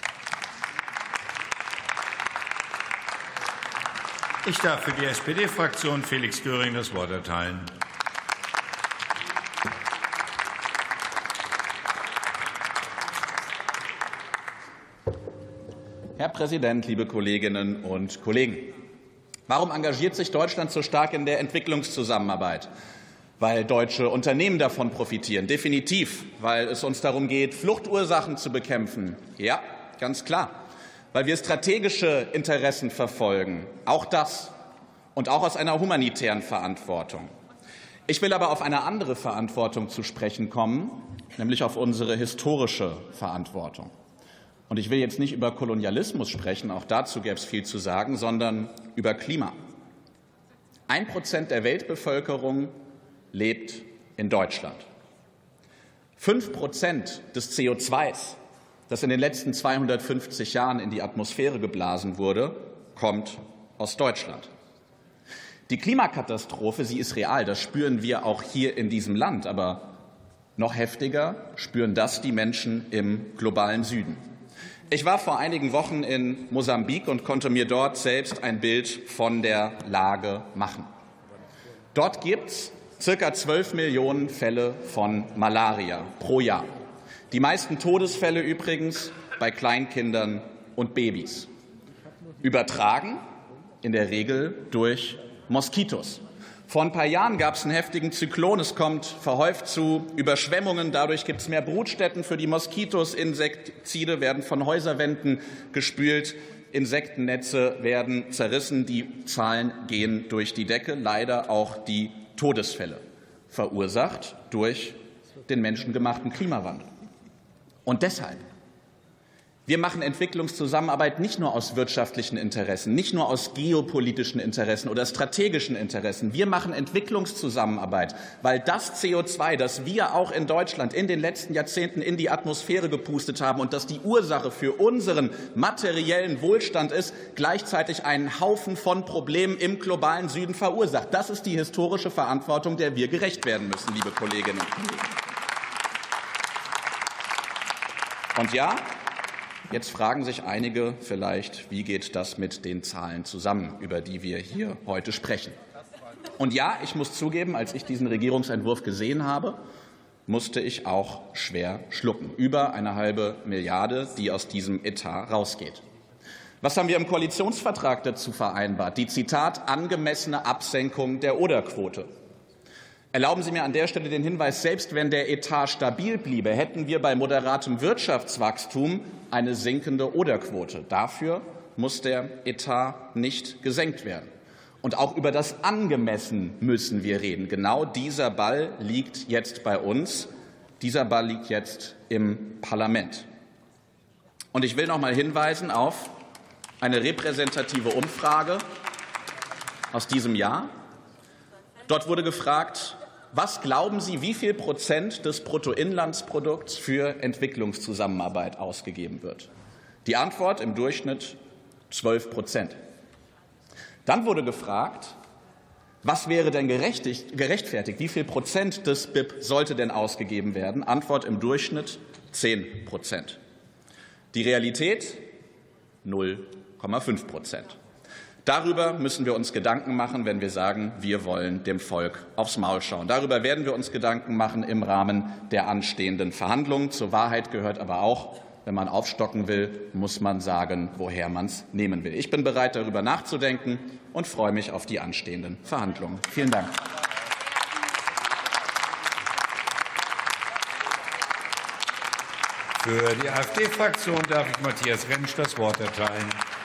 Ich darf für die S P D-Fraktion Felix Göring das Wort erteilen. Herr Präsident, liebe Kolleginnen und Kollegen! Warum engagiert sich Deutschland so stark in der Entwicklungszusammenarbeit? Weil deutsche Unternehmen davon profitieren. Definitiv, weil es uns darum geht, Fluchtursachen zu bekämpfen. Ja, ganz klar. Weil wir strategische Interessen verfolgen. Auch das. Und auch aus einer humanitären Verantwortung. Ich will aber auf eine andere Verantwortung zu sprechen kommen, nämlich auf unsere historische Verantwortung. Und ich will jetzt nicht über Kolonialismus sprechen, auch dazu gäbe es viel zu sagen, sondern über Klima. Ein Prozent der Weltbevölkerung lebt in Deutschland. Fünf Prozent des C O zwei, das in den letzten zweihundertfünfzig Jahren in die Atmosphäre geblasen wurde, kommt aus Deutschland. Die Klimakatastrophe, sie ist real, das spüren wir auch hier in diesem Land, aber noch heftiger spüren das die Menschen im globalen Süden. Ich war vor einigen Wochen in Mosambik und konnte mir dort selbst ein Bild von der Lage machen. Dort gibt es circa zwölf Millionen Fälle von Malaria pro Jahr. Die meisten Todesfälle übrigens bei Kleinkindern und Babys. Übertragen in der Regel durch Moskitos. Vor ein paar Jahren gab es einen heftigen Zyklon. Es kommt verhäuft zu Überschwemmungen. Dadurch gibt es mehr Brutstätten für die Moskitos. Insektizide werden von Häuserwänden gespült. Insektennetze werden zerrissen. Die Zahlen gehen durch die Decke. Leider auch die Todesfälle, verursacht durch den menschengemachten Klimawandel. Und deshalb, wir machen Entwicklungszusammenarbeit nicht nur aus wirtschaftlichen Interessen, nicht nur aus geopolitischen Interessen oder strategischen Interessen. Wir machen Entwicklungszusammenarbeit, weil das C O zwei, das wir auch in Deutschland in den letzten Jahrzehnten in die Atmosphäre gepustet haben und das die Ursache für unseren materiellen Wohlstand ist, gleichzeitig einen Haufen von Problemen im globalen Süden verursacht. Das ist die historische Verantwortung, der wir gerecht werden müssen, liebe Kolleginnen und Kollegen. Und ja, jetzt fragen sich einige vielleicht, wie geht das mit den Zahlen zusammen, über die wir hier heute sprechen. Und ja, ich muss zugeben, als ich diesen Regierungsentwurf gesehen habe, musste ich auch schwer schlucken. Über eine halbe Milliarde, die aus diesem Etat rausgeht. Was haben wir im Koalitionsvertrag dazu vereinbart? Die, Zitat, angemessene Absenkung der Oderquote. Erlauben Sie mir an der Stelle den Hinweis, selbst wenn der Etat stabil bliebe, hätten wir bei moderatem Wirtschaftswachstum eine sinkende Oderquote. Dafür muss der Etat nicht gesenkt werden. Und auch über das Angemessen müssen wir reden. Genau dieser Ball liegt jetzt bei uns. Dieser Ball liegt jetzt im Parlament. Und ich will noch mal hinweisen auf eine repräsentative Umfrage aus diesem Jahr. Dort wurde gefragt, was glauben Sie, wie viel Prozent des Bruttoinlandsprodukts für Entwicklungszusammenarbeit ausgegeben wird? Die Antwort im Durchschnitt zwölf Prozent. Dann wurde gefragt, was wäre denn gerechtfertigt? Wie viel Prozent des B I P sollte denn ausgegeben werden? Antwort im Durchschnitt zehn Prozent. Die Realität null Komma fünf Prozent. Darüber müssen wir uns Gedanken machen, wenn wir sagen, wir wollen dem Volk aufs Maul schauen. Darüber werden wir uns Gedanken machen im Rahmen der anstehenden Verhandlungen. Zur Wahrheit gehört aber auch, wenn man aufstocken will, muss man sagen, woher man es nehmen will. Ich bin bereit, darüber nachzudenken und freue mich auf die anstehenden Verhandlungen. Vielen Dank. Für die AfD-Fraktion darf ich Matthias Rentsch das Wort erteilen.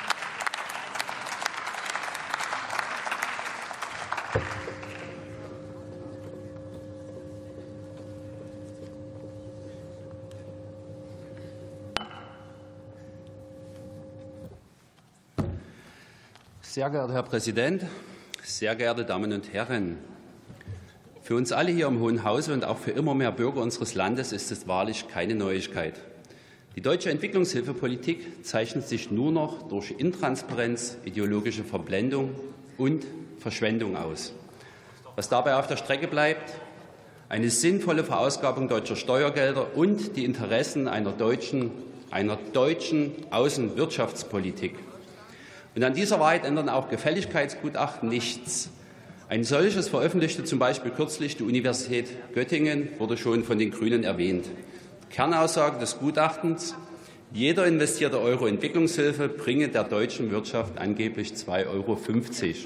Sehr geehrter Herr Präsident, sehr geehrte Damen und Herren! Für uns alle hier im Hohen Hause und auch für immer mehr Bürger unseres Landes ist es wahrlich keine Neuigkeit. Die deutsche Entwicklungshilfepolitik zeichnet sich nur noch durch Intransparenz, ideologische Verblendung und Verschwendung aus. Was dabei auf der Strecke bleibt, eine sinnvolle Verausgabung deutscher Steuergelder und die Interessen einer deutschen, einer deutschen Außenwirtschaftspolitik. Und an dieser Wahrheit ändern auch Gefälligkeitsgutachten nichts. Ein solches veröffentlichte zum Beispiel kürzlich die Universität Göttingen, wurde schon von den Grünen erwähnt. Kernaussage des Gutachtens: Jeder investierte Euro Entwicklungshilfe bringe der deutschen Wirtschaft angeblich zwei Euro fünfzig.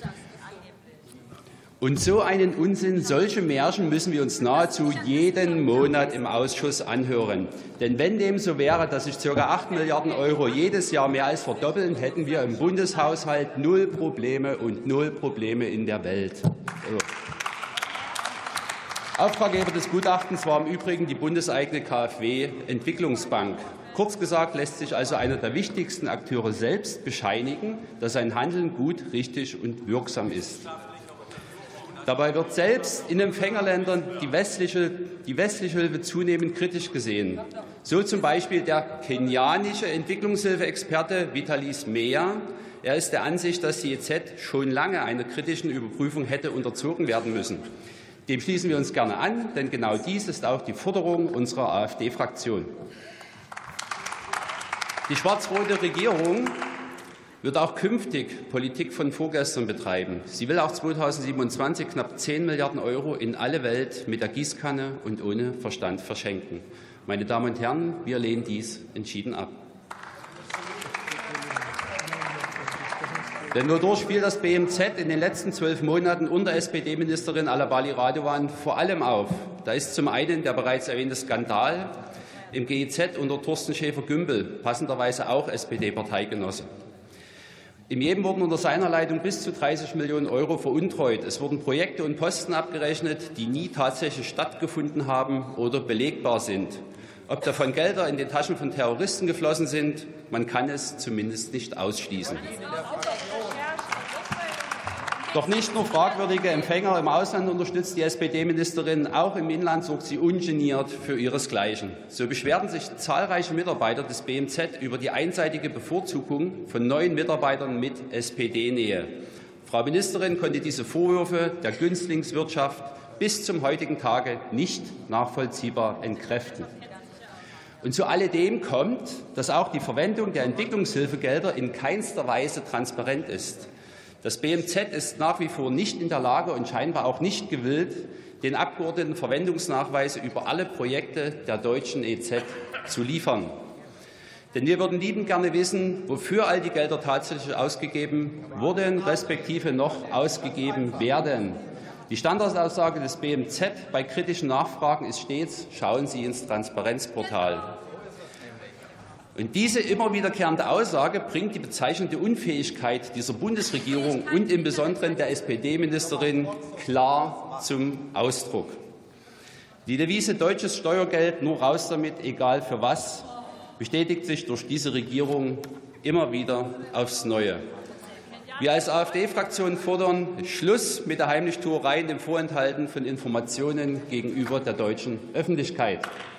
Und so einen Unsinn, solche Märchen müssen wir uns nahezu jeden Monat im Ausschuss anhören. Denn wenn dem so wäre, dass sich ca. acht Milliarden Euro jedes Jahr mehr als verdoppeln, hätten wir im Bundeshaushalt null Probleme und null Probleme in der Welt. Also. Auftraggeber des Gutachtens war im Übrigen die bundeseigene KfW Entwicklungsbank. Kurz gesagt lässt sich also einer der wichtigsten Akteure selbst bescheinigen, dass sein Handeln gut, richtig und wirksam ist. Dabei wird selbst in Empfängerländern die westliche, die westliche Hilfe zunehmend kritisch gesehen. So zum Beispiel der kenianische Entwicklungshilfeexperte Vitalis Meyer. Er ist der Ansicht, dass die E Z schon lange einer kritischen Überprüfung hätte unterzogen werden müssen. Dem schließen wir uns gerne an, denn genau dies ist auch die Forderung unserer AfD-Fraktion. Die schwarz-rote Regierung wird auch künftig Politik von vorgestern betreiben. Sie will auch zweitausendsiebenundzwanzig knapp zehn Milliarden Euro in alle Welt mit der Gießkanne und ohne Verstand verschenken. Meine Damen und Herren, wir lehnen dies entschieden ab. Denn wodurch fiel das B M Z in den letzten zwölf Monaten unter S P D-Ministerin Alabali Radovan vor allem auf? Da ist zum einen der bereits erwähnte Skandal im G I Z unter Thorsten Schäfer-Gümbel, passenderweise auch S P D-Parteigenosse. Im Jedem wurden unter seiner Leitung bis zu dreißig Millionen Euro veruntreut. Es wurden Projekte und Posten abgerechnet, die nie tatsächlich stattgefunden haben oder belegbar sind. Ob davon Gelder in den Taschen von Terroristen geflossen sind, man kann es zumindest nicht ausschließen. Doch nicht nur fragwürdige Empfänger im Ausland unterstützt die S P D-Ministerin, auch im Inland sorgt sie ungeniert für ihresgleichen. So beschwerten sich zahlreiche Mitarbeiter des B M Z über die einseitige Bevorzugung von neuen Mitarbeitern mit S P D-Nähe. Frau Ministerin konnte diese Vorwürfe der Günstlingswirtschaft bis zum heutigen Tage nicht nachvollziehbar entkräften. Und zu alledem kommt, dass auch die Verwendung der Entwicklungshilfegelder in keinster Weise transparent ist. Das B M Z ist nach wie vor nicht in der Lage und scheinbar auch nicht gewillt, den Abgeordneten Verwendungsnachweise über alle Projekte der deutschen E Z zu liefern. Denn wir würden liebend gerne wissen, wofür all die Gelder tatsächlich ausgegeben wurden, respektive noch ausgegeben werden. Die Standardaussage des B M Z bei kritischen Nachfragen ist stets: Schauen Sie ins Transparenzportal. Und diese immer wiederkehrende Aussage bringt die bezeichnende Unfähigkeit dieser Bundesregierung und im Besonderen der S P D-Ministerin klar zum Ausdruck. Die Devise deutsches Steuergeld, nur raus damit, egal für was, bestätigt sich durch diese Regierung immer wieder aufs Neue. Wir als AfD-Fraktion fordern Schluss mit der Heimlichtuerei und dem Vorenthalten von Informationen gegenüber der deutschen Öffentlichkeit.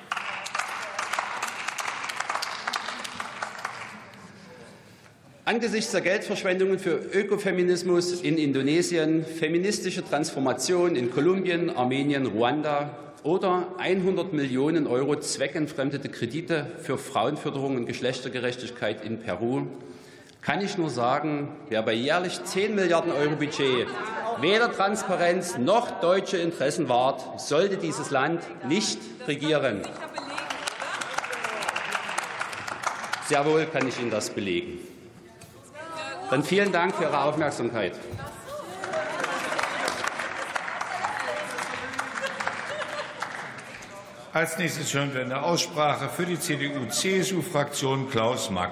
Angesichts der Geldverschwendungen für Ökofeminismus in Indonesien, feministische Transformation in Kolumbien, Armenien, Ruanda oder hundert Millionen Euro zweckentfremdete Kredite für Frauenförderung und Geschlechtergerechtigkeit in Peru, kann ich nur sagen, wer bei jährlich zehn Milliarden Euro Budget weder Transparenz noch deutsche Interessen wahrt, sollte dieses Land nicht regieren. Sehr wohl kann ich Ihnen das belegen. Dann vielen Dank für Ihre Aufmerksamkeit. Als nächstes hören wir in der Aussprache für die C D U C S U-Fraktion Klaus Mack.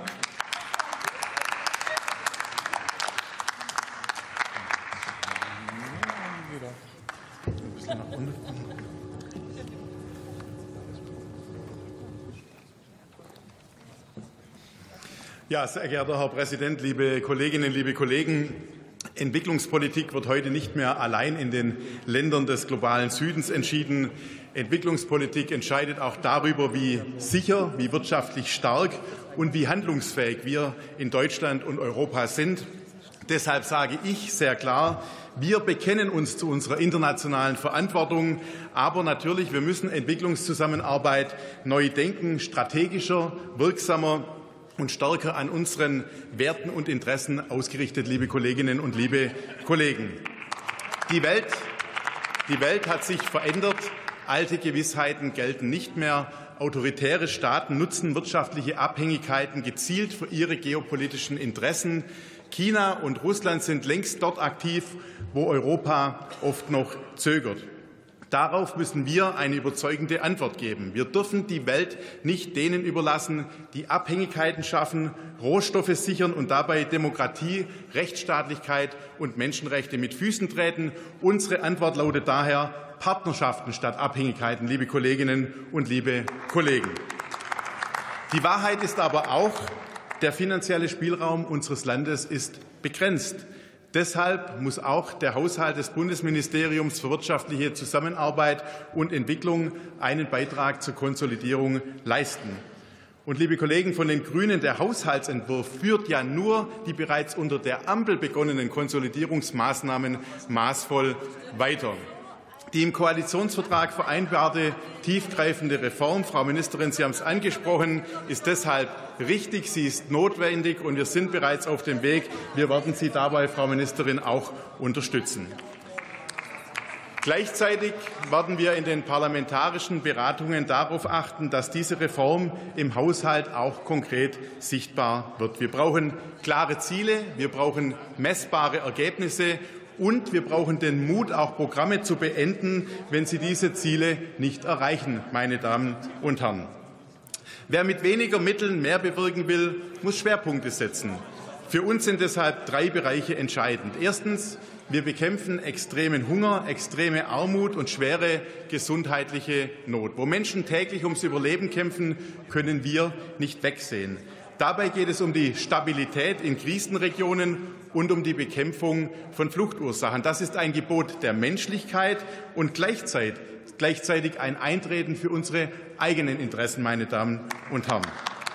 Ja, sehr geehrter Herr Präsident, liebe Kolleginnen, liebe Kollegen! Entwicklungspolitik wird heute nicht mehr allein in den Ländern des globalen Südens entschieden. Entwicklungspolitik entscheidet auch darüber, wie sicher, wie wirtschaftlich stark und wie handlungsfähig wir in Deutschland und Europa sind. Deshalb sage ich sehr klar, wir bekennen uns zu unserer internationalen Verantwortung. Aber natürlich, wir müssen Entwicklungszusammenarbeit neu denken, strategischer, wirksamer und stärker an unseren Werten und Interessen ausgerichtet, liebe Kolleginnen und liebe Kollegen. Die Welt, die Welt hat sich verändert. Alte Gewissheiten gelten nicht mehr. Autoritäre Staaten nutzen wirtschaftliche Abhängigkeiten gezielt für ihre geopolitischen Interessen. China und Russland sind längst dort aktiv, wo Europa oft noch zögert. Darauf müssen wir eine überzeugende Antwort geben. Wir dürfen die Welt nicht denen überlassen, die Abhängigkeiten schaffen, Rohstoffe sichern und dabei Demokratie, Rechtsstaatlichkeit und Menschenrechte mit Füßen treten. Unsere Antwort lautet daher Partnerschaften statt Abhängigkeiten, liebe Kolleginnen und liebe Kollegen. Die Wahrheit ist aber auch, der finanzielle Spielraum unseres Landes ist begrenzt. Deshalb muss auch der Haushalt des Bundesministeriums für wirtschaftliche Zusammenarbeit und Entwicklung einen Beitrag zur Konsolidierung leisten. Und, liebe Kollegen von den Grünen, der Haushaltsentwurf führt ja nur die bereits unter der Ampel begonnenen Konsolidierungsmaßnahmen maßvoll weiter. Die im Koalitionsvertrag vereinbarte tiefgreifende Reform, Frau Ministerin, Sie haben es angesprochen, ist deshalb richtig, sie ist notwendig, und wir sind bereits auf dem Weg. Wir werden Sie dabei, Frau Ministerin, auch unterstützen. Gleichzeitig werden wir in den parlamentarischen Beratungen darauf achten, dass diese Reform im Haushalt auch konkret sichtbar wird. Wir brauchen klare Ziele, wir brauchen messbare Ergebnisse. Und wir brauchen den Mut, auch Programme zu beenden, wenn sie diese Ziele nicht erreichen, meine Damen und Herren. Wer mit weniger Mitteln mehr bewirken will, muss Schwerpunkte setzen. Für uns sind deshalb drei Bereiche entscheidend. Erstens, wir bekämpfen extremen Hunger, extreme Armut und schwere gesundheitliche Not. Wo Menschen täglich ums Überleben kämpfen, können wir nicht wegsehen. Dabei geht es um die Stabilität in Krisenregionen und um die Bekämpfung von Fluchtursachen. Das ist ein Gebot der Menschlichkeit und gleichzeitig, gleichzeitig ein Eintreten für unsere eigenen Interessen, meine Damen und Herren.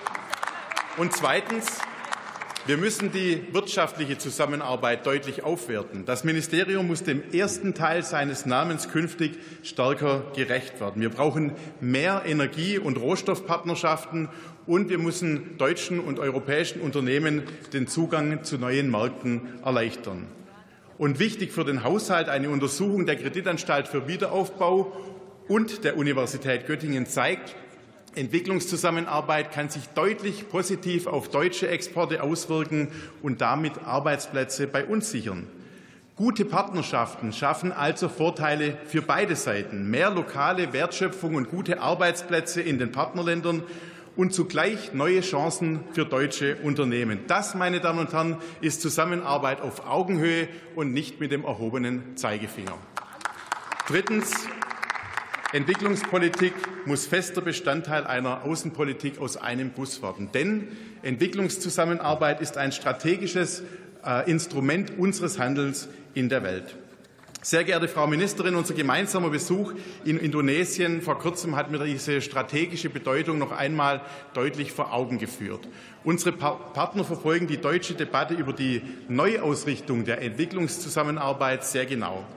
Und zweitens, wir müssen die wirtschaftliche Zusammenarbeit deutlich aufwerten. Das Ministerium muss dem ersten Teil seines Namens künftig stärker gerecht werden. Wir brauchen mehr Energie- und Rohstoffpartnerschaften, und wir müssen deutschen und europäischen Unternehmen den Zugang zu neuen Märkten erleichtern. Und wichtig für den Haushalt: eine Untersuchung der Kreditanstalt für Wiederaufbau und der Universität Göttingen zeigt, Entwicklungszusammenarbeit kann sich deutlich positiv auf deutsche Exporte auswirken und damit Arbeitsplätze bei uns sichern. Gute Partnerschaften schaffen also Vorteile für beide Seiten: mehr lokale Wertschöpfung und gute Arbeitsplätze in den Partnerländern und zugleich neue Chancen für deutsche Unternehmen. Das, meine Damen und Herren, ist Zusammenarbeit auf Augenhöhe und nicht mit dem erhobenen Zeigefinger. Drittens. Entwicklungspolitik muss fester Bestandteil einer Außenpolitik aus einem Guss werden. Denn Entwicklungszusammenarbeit ist ein strategisches äh, Instrument unseres Handelns in der Welt. Sehr geehrte Frau Ministerin, unser gemeinsamer Besuch in Indonesien vor kurzem hat mir diese strategische Bedeutung noch einmal deutlich vor Augen geführt. Unsere Partner verfolgen die deutsche Debatte über die Neuausrichtung der Entwicklungszusammenarbeit sehr genau.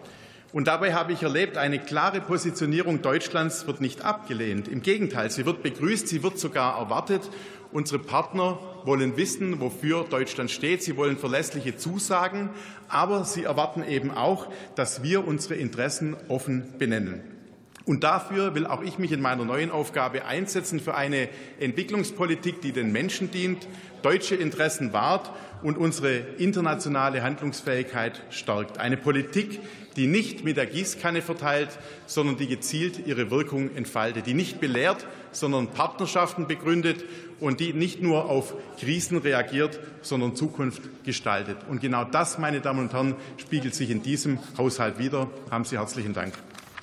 Und dabei habe ich erlebt, eine klare Positionierung Deutschlands wird nicht abgelehnt. Im Gegenteil, sie wird begrüßt, sie wird sogar erwartet. Unsere Partner wollen wissen, wofür Deutschland steht. Sie wollen verlässliche Zusagen, aber sie erwarten eben auch, dass wir unsere Interessen offen benennen. Und dafür will auch ich mich in meiner neuen Aufgabe einsetzen, für eine Entwicklungspolitik, die den Menschen dient, deutsche Interessen wahrt und unsere internationale Handlungsfähigkeit stärkt. Eine Politik, die nicht mit der Gießkanne verteilt, sondern die gezielt ihre Wirkung entfaltet, die nicht belehrt, sondern Partnerschaften begründet und die nicht nur auf Krisen reagiert, sondern Zukunft gestaltet. Und genau das, meine Damen und Herren, spiegelt sich in diesem Haushalt wider. Haben Sie herzlichen Dank.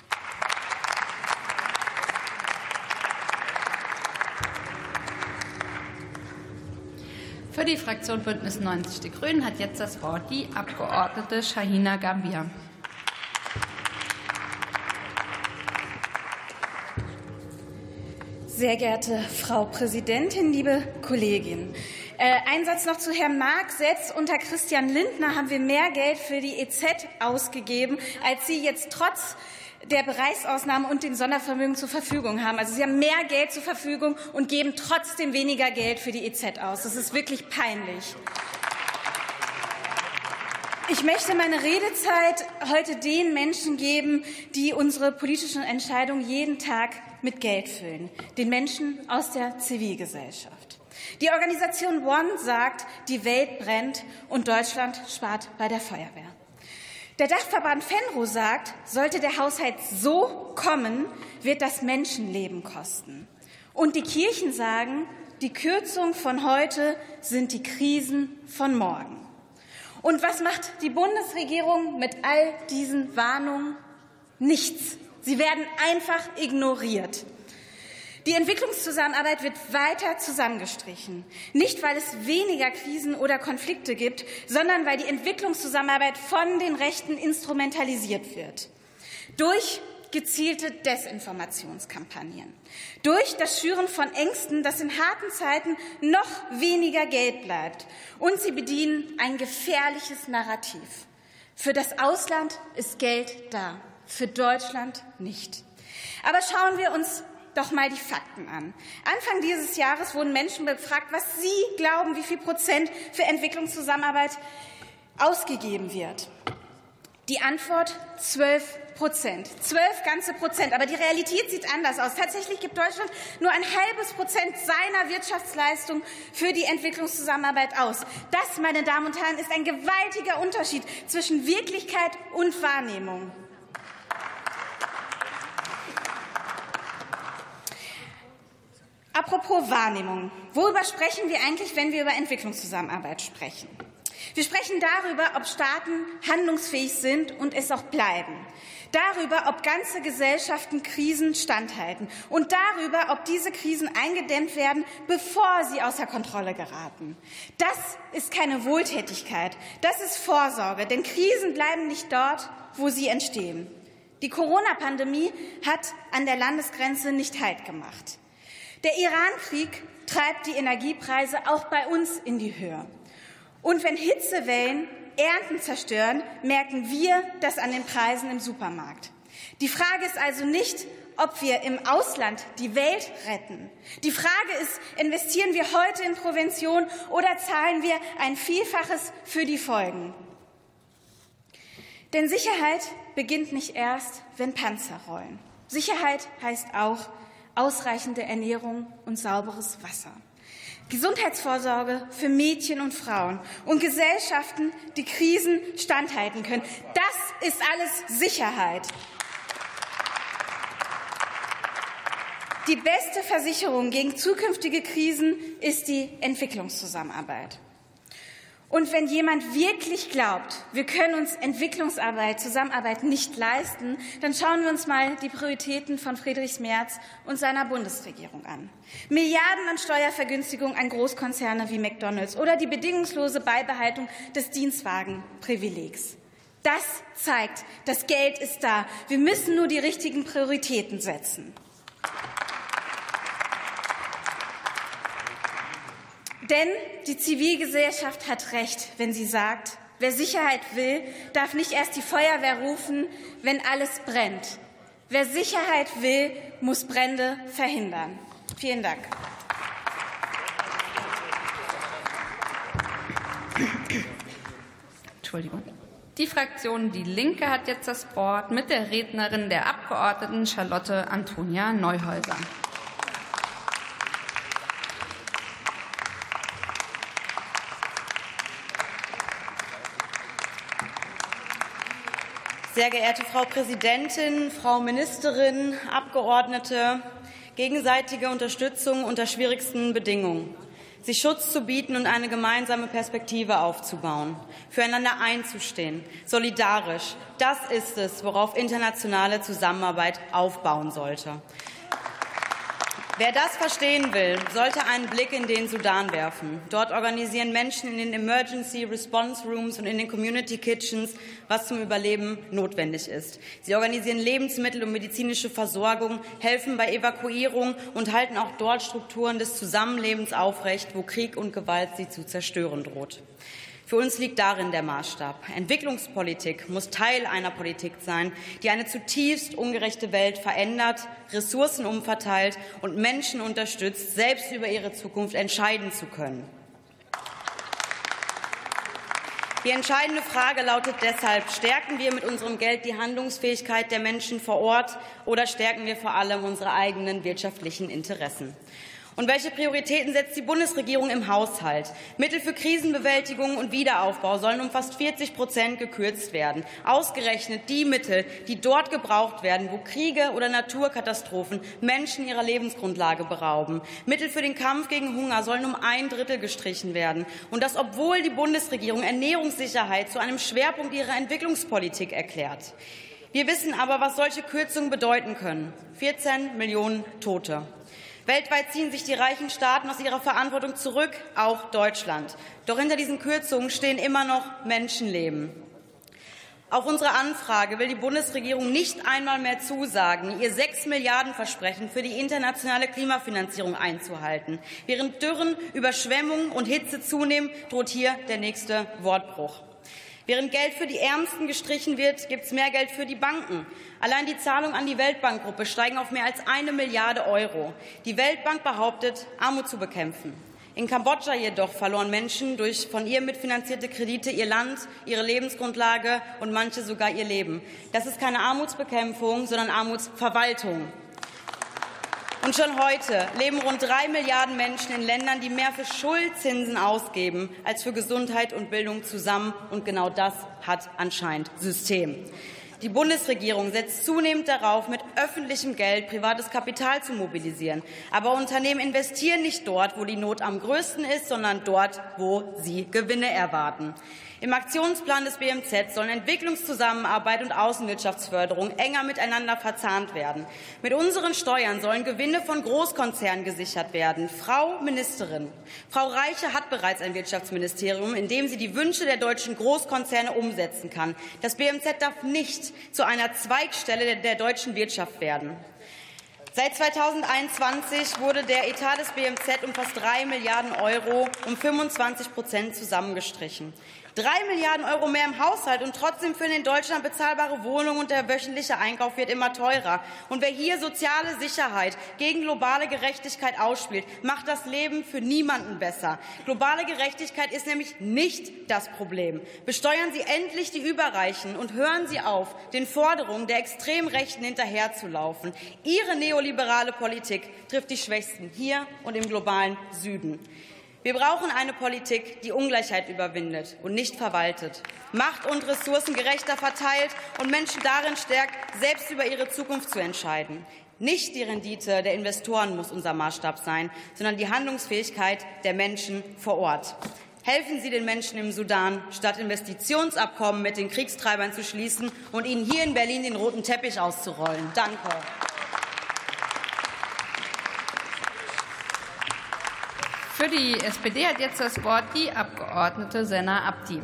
Für die Fraktion Bündnis neunzig Die Grünen hat jetzt das Wort die Abgeordnete Shahina Gambir. Sehr geehrte Frau Präsidentin, liebe Kolleginnen! Äh, ein Satz noch zu Herrn Marx. Selbst unter Christian Lindner haben wir mehr Geld für die E Z ausgegeben, als Sie jetzt trotz der Bereichsausnahme und den Sondervermögen zur Verfügung haben. Also Sie haben mehr Geld zur Verfügung und geben trotzdem weniger Geld für die E Z aus. Das ist wirklich peinlich. Ich möchte meine Redezeit heute den Menschen geben, die unsere politischen Entscheidungen jeden Tag mit Geld füllen, den Menschen aus der Zivilgesellschaft. Die Organisation One sagt, die Welt brennt und Deutschland spart bei der Feuerwehr. Der Dachverband Fenro sagt, sollte der Haushalt so kommen, wird das Menschenleben kosten. Und die Kirchen sagen, die Kürzungen von heute sind die Krisen von morgen. Und was macht die Bundesregierung mit all diesen Warnungen? Nichts. Sie werden einfach ignoriert. Die Entwicklungszusammenarbeit wird weiter zusammengestrichen. Nicht, weil es weniger Krisen oder Konflikte gibt, sondern weil die Entwicklungszusammenarbeit von den Rechten instrumentalisiert wird. Durch gezielte Desinformationskampagnen. Durch das Schüren von Ängsten, dass in harten Zeiten noch weniger Geld bleibt. Und sie bedienen ein gefährliches Narrativ. Für das Ausland ist Geld da, für Deutschland nicht. Aber schauen wir uns doch mal die Fakten an. Anfang dieses Jahres wurden Menschen befragt, was sie glauben, wie viel Prozent für Entwicklungszusammenarbeit ausgegeben wird. Die Antwort zwölf Prozent. Zwölf ganze Prozent. Aber die Realität sieht anders aus. Tatsächlich gibt Deutschland nur ein halbes Prozent seiner Wirtschaftsleistung für die Entwicklungszusammenarbeit aus. Das, meine Damen und Herren, ist ein gewaltiger Unterschied zwischen Wirklichkeit und Wahrnehmung. Apropos Wahrnehmung. Worüber sprechen wir eigentlich, wenn wir über Entwicklungszusammenarbeit sprechen? Wir sprechen darüber, ob Staaten handlungsfähig sind und es auch bleiben. Darüber, ob ganze Gesellschaften Krisen standhalten. Und darüber, ob diese Krisen eingedämmt werden, bevor sie außer Kontrolle geraten. Das ist keine Wohltätigkeit. Das ist Vorsorge. Denn Krisen bleiben nicht dort, wo sie entstehen. Die Corona-Pandemie hat an der Landesgrenze nicht Halt gemacht. Der Iran-Krieg treibt die Energiepreise auch bei uns in die Höhe. Und wenn Hitzewellen Ernten zerstören, merken wir das an den Preisen im Supermarkt. Die Frage ist also nicht, ob wir im Ausland die Welt retten. Die Frage ist, investieren wir heute in Prävention oder zahlen wir ein Vielfaches für die Folgen? Denn Sicherheit beginnt nicht erst, wenn Panzer rollen. Sicherheit heißt auch ausreichende Ernährung und sauberes Wasser. Gesundheitsvorsorge für Mädchen und Frauen und Gesellschaften, die Krisen standhalten können. Das ist alles Sicherheit. Die beste Versicherung gegen zukünftige Krisen ist die Entwicklungszusammenarbeit. Und wenn jemand wirklich glaubt, wir können uns Entwicklungsarbeit, Zusammenarbeit nicht leisten, dann schauen wir uns mal die Prioritäten von Friedrich Merz und seiner Bundesregierung an. Milliarden an Steuervergünstigung an Großkonzerne wie McDonald's oder die bedingungslose Beibehaltung des Dienstwagenprivilegs. Das zeigt, das Geld ist da. Wir müssen nur die richtigen Prioritäten setzen. Denn die Zivilgesellschaft hat recht, wenn sie sagt, Wer Sicherheit will, darf nicht erst die Feuerwehr rufen, wenn alles brennt. Wer Sicherheit will, muss Brände verhindern. Vielen Dank. Entschuldigung. Die Fraktion Die Linke hat jetzt das Wort mit der Rednerin der Abgeordneten Charlotte Antonia Neuhäuser. Sehr geehrte Frau Präsidentin, Frau Ministerin, Abgeordnete, gegenseitige Unterstützung unter schwierigsten Bedingungen, sich Schutz zu bieten und eine gemeinsame Perspektive aufzubauen, füreinander einzustehen, solidarisch, das ist es, worauf internationale Zusammenarbeit aufbauen sollte. Wer das verstehen will, sollte einen Blick in den Sudan werfen. Dort organisieren Menschen in den Emergency Response Rooms und in den Community Kitchens, was zum Überleben notwendig ist. Sie organisieren Lebensmittel und medizinische Versorgung, helfen bei Evakuierung und halten auch dort Strukturen des Zusammenlebens aufrecht, wo Krieg und Gewalt sie zu zerstören droht. Für uns liegt darin der Maßstab. Entwicklungspolitik muss Teil einer Politik sein, die eine zutiefst ungerechte Welt verändert, Ressourcen umverteilt und Menschen unterstützt, selbst über ihre Zukunft entscheiden zu können. Die entscheidende Frage lautet deshalb, stärken wir mit unserem Geld die Handlungsfähigkeit der Menschen vor Ort oder stärken wir vor allem unsere eigenen wirtschaftlichen Interessen? Und welche Prioritäten setzt die Bundesregierung im Haushalt? Mittel für Krisenbewältigung und Wiederaufbau sollen um fast vierzig Prozent gekürzt werden. Ausgerechnet die Mittel, die dort gebraucht werden, wo Kriege oder Naturkatastrophen Menschen ihrer Lebensgrundlage berauben. Mittel für den Kampf gegen Hunger sollen um ein Drittel gestrichen werden. Und das, obwohl die Bundesregierung Ernährungssicherheit zu einem Schwerpunkt ihrer Entwicklungspolitik erklärt. Wir wissen aber, was solche Kürzungen bedeuten können. vierzehn Millionen Tote. Weltweit ziehen sich die reichen Staaten aus ihrer Verantwortung zurück, auch Deutschland. Doch hinter diesen Kürzungen stehen immer noch Menschenleben. Auf unsere Anfrage will die Bundesregierung nicht einmal mehr zusagen, ihr sechs Milliarden Versprechen für die internationale Klimafinanzierung einzuhalten. Während Dürren, Überschwemmungen und Hitze zunehmen, droht hier der nächste Wortbruch. Während Geld für die Ärmsten gestrichen wird, gibt es mehr Geld für die Banken. Allein die Zahlungen an die Weltbankgruppe steigen auf mehr als eine Milliarde Euro. Die Weltbank behauptet, Armut zu bekämpfen. In Kambodscha jedoch verloren Menschen durch von ihr mitfinanzierte Kredite ihr Land, ihre Lebensgrundlage und manche sogar ihr Leben. Das ist keine Armutsbekämpfung, sondern Armutsverwaltung. Und schon heute leben rund drei Milliarden Menschen in Ländern, die mehr für Schuldzinsen ausgeben als für Gesundheit und Bildung zusammen. Und genau das hat anscheinend System. Die Bundesregierung setzt zunehmend darauf, mit öffentlichem Geld privates Kapital zu mobilisieren. Aber Unternehmen investieren nicht dort, wo die Not am größten ist, sondern dort, wo sie Gewinne erwarten. Im Aktionsplan des B M Z sollen Entwicklungszusammenarbeit und Außenwirtschaftsförderung enger miteinander verzahnt werden. Mit unseren Steuern sollen Gewinne von Großkonzernen gesichert werden. Frau Ministerin, Frau Reiche hat bereits ein Wirtschaftsministerium, in dem sie die Wünsche der deutschen Großkonzerne umsetzen kann. Das B M Z darf nicht zu einer Zweigstelle der deutschen Wirtschaft werden. Seit zweitausendeinundzwanzig wurde der Etat des B M Z um fast drei Milliarden Euro um fünfundzwanzig Prozent zusammengestrichen. Drei Milliarden Euro mehr im Haushalt und trotzdem fehlen in Deutschland bezahlbare Wohnungen und der wöchentliche Einkauf wird immer teurer. Und wer hier soziale Sicherheit gegen globale Gerechtigkeit ausspielt, macht das Leben für niemanden besser. Globale Gerechtigkeit ist nämlich nicht das Problem. Besteuern Sie endlich die Überreichen und hören Sie auf, den Forderungen der Extremrechten hinterherzulaufen. Ihre neoliberale Politik trifft die Schwächsten hier und im globalen Süden. Wir brauchen eine Politik, die Ungleichheit überwindet und nicht verwaltet, Macht und Ressourcen gerechter verteilt und Menschen darin stärkt, selbst über ihre Zukunft zu entscheiden. Nicht die Rendite der Investoren muss unser Maßstab sein, sondern die Handlungsfähigkeit der Menschen vor Ort. Helfen Sie den Menschen im Sudan, statt Investitionsabkommen mit den Kriegstreibern zu schließen und ihnen hier in Berlin den roten Teppich auszurollen. Danke. Für die S P D hat jetzt das Wort die Abgeordnete Senna Abdi.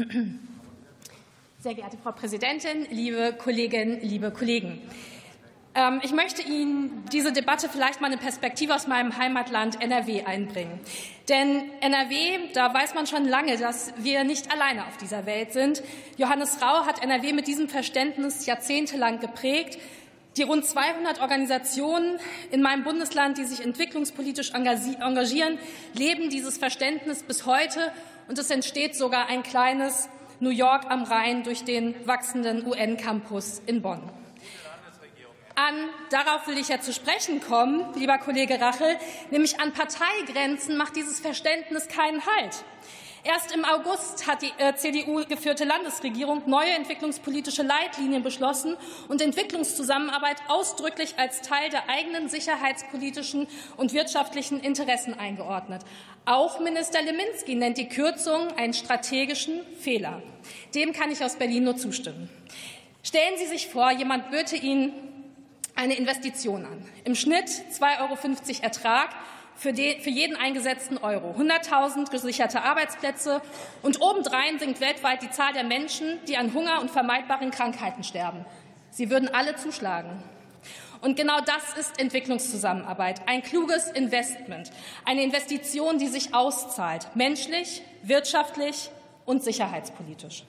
Sehr geehrte Frau Präsidentin, liebe Kolleginnen, liebe Kollegen! Ich möchte Ihnen diese Debatte vielleicht mal eine Perspektive aus meinem Heimatland N R W einbringen. Denn N R W, da weiß man schon lange, dass wir nicht alleine auf dieser Welt sind. Johannes Rau hat N R W mit diesem Verständnis jahrzehntelang geprägt. Die rund zweihundert Organisationen in meinem Bundesland, die sich entwicklungspolitisch engagieren, leben dieses Verständnis bis heute. Und es entsteht sogar ein kleines New York am Rhein durch den wachsenden U N-Campus in Bonn. An, darauf will ich ja zu sprechen kommen, lieber Kollege Rachel, nämlich an Parteigrenzen macht dieses Verständnis keinen Halt. Erst im August hat die C D U-geführte Landesregierung neue entwicklungspolitische Leitlinien beschlossen und Entwicklungszusammenarbeit ausdrücklich als Teil der eigenen sicherheitspolitischen und wirtschaftlichen Interessen eingeordnet. Auch Minister Leminski nennt die Kürzung einen strategischen Fehler. Dem kann ich aus Berlin nur zustimmen. Stellen Sie sich vor, jemand böte Ihnen eine Investition an. Im Schnitt zwei Euro fünfzig Ertrag für, den, für jeden eingesetzten Euro, hunderttausend gesicherte Arbeitsplätze und obendrein sinkt weltweit die Zahl der Menschen, die an Hunger und vermeidbaren Krankheiten sterben. Sie würden alle zuschlagen. Und genau das ist Entwicklungszusammenarbeit, ein kluges Investment, eine Investition, die sich auszahlt, menschlich, wirtschaftlich und sicherheitspolitisch.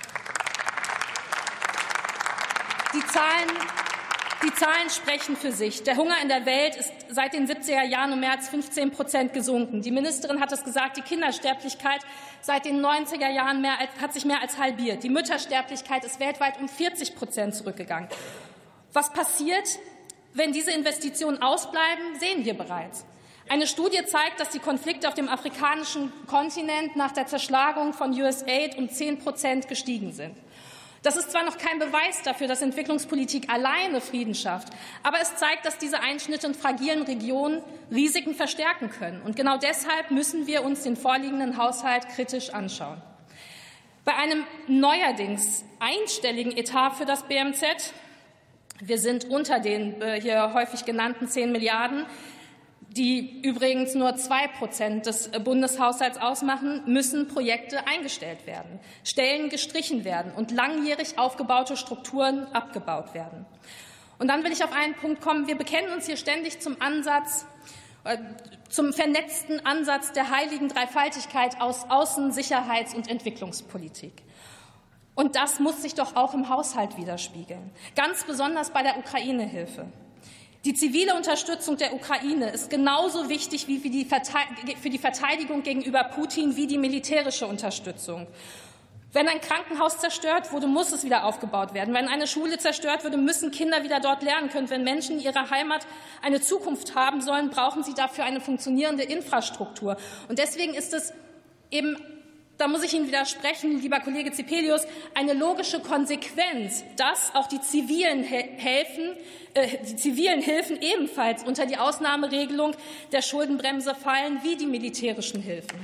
Die Zahlen Die Zahlen sprechen für sich. Der Hunger in der Welt ist seit den siebziger Jahren um mehr als fünfzehn Prozent gesunken. Die Ministerin hat es gesagt, die Kindersterblichkeit seit den neunziger Jahren mehr als, hat sich mehr als halbiert. Die Müttersterblichkeit ist weltweit um vierzig Prozent zurückgegangen. Was passiert, wenn diese Investitionen ausbleiben, sehen wir bereits. Eine Studie zeigt, dass die Konflikte auf dem afrikanischen Kontinent nach der Zerschlagung von U S A I D um zehn Prozent gestiegen sind. Das ist zwar noch kein Beweis dafür, dass Entwicklungspolitik alleine Frieden schafft, aber es zeigt, dass diese Einschnitte in fragilen Regionen Risiken verstärken können. Und genau deshalb müssen wir uns den vorliegenden Haushalt kritisch anschauen. Bei einem neuerdings einstelligen Etat für das B M Z, wir sind unter den äh, hier häufig genannten zehn Milliarden, die übrigens nur zwei Prozent des Bundeshaushalts ausmachen, müssen Projekte eingestellt werden, Stellen gestrichen werden und langjährig aufgebaute Strukturen abgebaut werden. Und dann will ich auf einen Punkt kommen. Wir bekennen uns hier ständig zum Ansatz, äh, zum vernetzten Ansatz der heiligen Dreifaltigkeit aus Außen-, Sicherheits- und Entwicklungspolitik. Und das muss sich doch auch im Haushalt widerspiegeln, ganz besonders bei der Ukraine-Hilfe. Die zivile Unterstützung der Ukraine ist genauso wichtig wie für die Verteidigung gegenüber Putin wie die militärische Unterstützung. Wenn ein Krankenhaus zerstört wurde, muss es wieder aufgebaut werden. Wenn eine Schule zerstört wurde, müssen Kinder wieder dort lernen können. Wenn Menschen in ihrer Heimat eine Zukunft haben sollen, brauchen sie dafür eine funktionierende Infrastruktur. Und deswegen ist es eben, da muss ich Ihnen widersprechen, lieber Kollege Zepelius, eine logische Konsequenz, dass auch die zivilen Hilfen, äh, die zivilen Hilfen ebenfalls unter die Ausnahmeregelung der Schuldenbremse fallen, wie die militärischen Hilfen.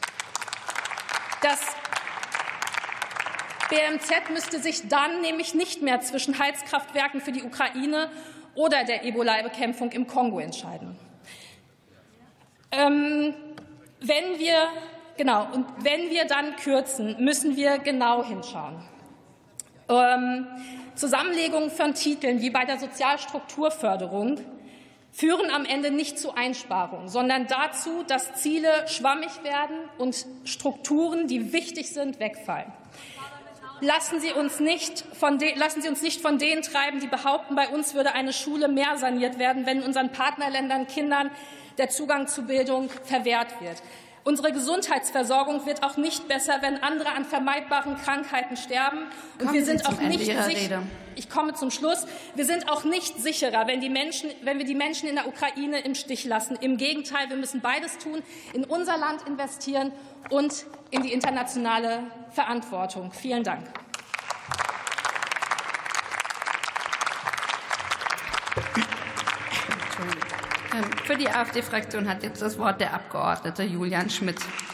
Das B M Z müsste sich dann nämlich nicht mehr zwischen Heizkraftwerken für die Ukraine oder der Ebola-Bekämpfung im Kongo entscheiden. Ähm, wenn wir Genau, und wenn wir dann kürzen, müssen wir genau hinschauen. Ähm, Zusammenlegungen von Titeln wie bei der Sozialstrukturförderung führen am Ende nicht zu Einsparungen, sondern dazu, dass Ziele schwammig werden und Strukturen, die wichtig sind, wegfallen. Lassen Sie uns nicht von de- lassen Sie uns nicht von denen treiben, die behaupten, bei uns würde eine Schule mehr saniert werden, wenn in unseren Partnerländern Kindern der Zugang zu Bildung verwehrt wird. Unsere Gesundheitsversorgung wird auch nicht besser, wenn andere an vermeidbaren Krankheiten sterben. Und wir sind auch nicht sicher. Ich komme zum Schluss. Wir sind auch nicht sicherer, wenn, die Menschen, wenn wir die Menschen in der Ukraine im Stich lassen. Im Gegenteil, wir müssen beides tun: in unser Land investieren und in die internationale Verantwortung. Vielen Dank. Für die AfD-Fraktion hat jetzt das Wort der Abgeordnete Julian Schmidt.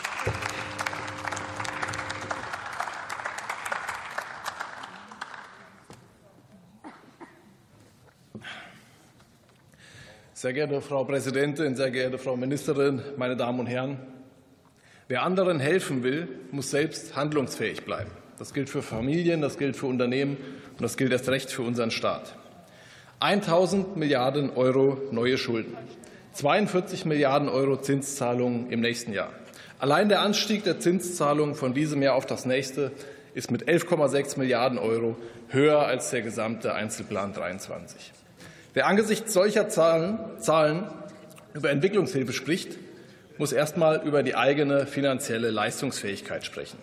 Sehr geehrte Frau Präsidentin, sehr geehrte Frau Ministerin, meine Damen und Herren! Wer anderen helfen will, muss selbst handlungsfähig bleiben. Das gilt für Familien, das gilt für Unternehmen und das gilt erst recht für unseren Staat. tausend Milliarden Euro neue Schulden, zweiundvierzig Milliarden Euro Zinszahlungen im nächsten Jahr. Allein der Anstieg der Zinszahlungen von diesem Jahr auf das nächste ist mit elf Komma sechs Milliarden Euro höher als der gesamte Einzelplan dreiundzwanzig. Wer angesichts solcher Zahlen, Zahlen über Entwicklungshilfe spricht, muss erst einmal über die eigene finanzielle Leistungsfähigkeit sprechen.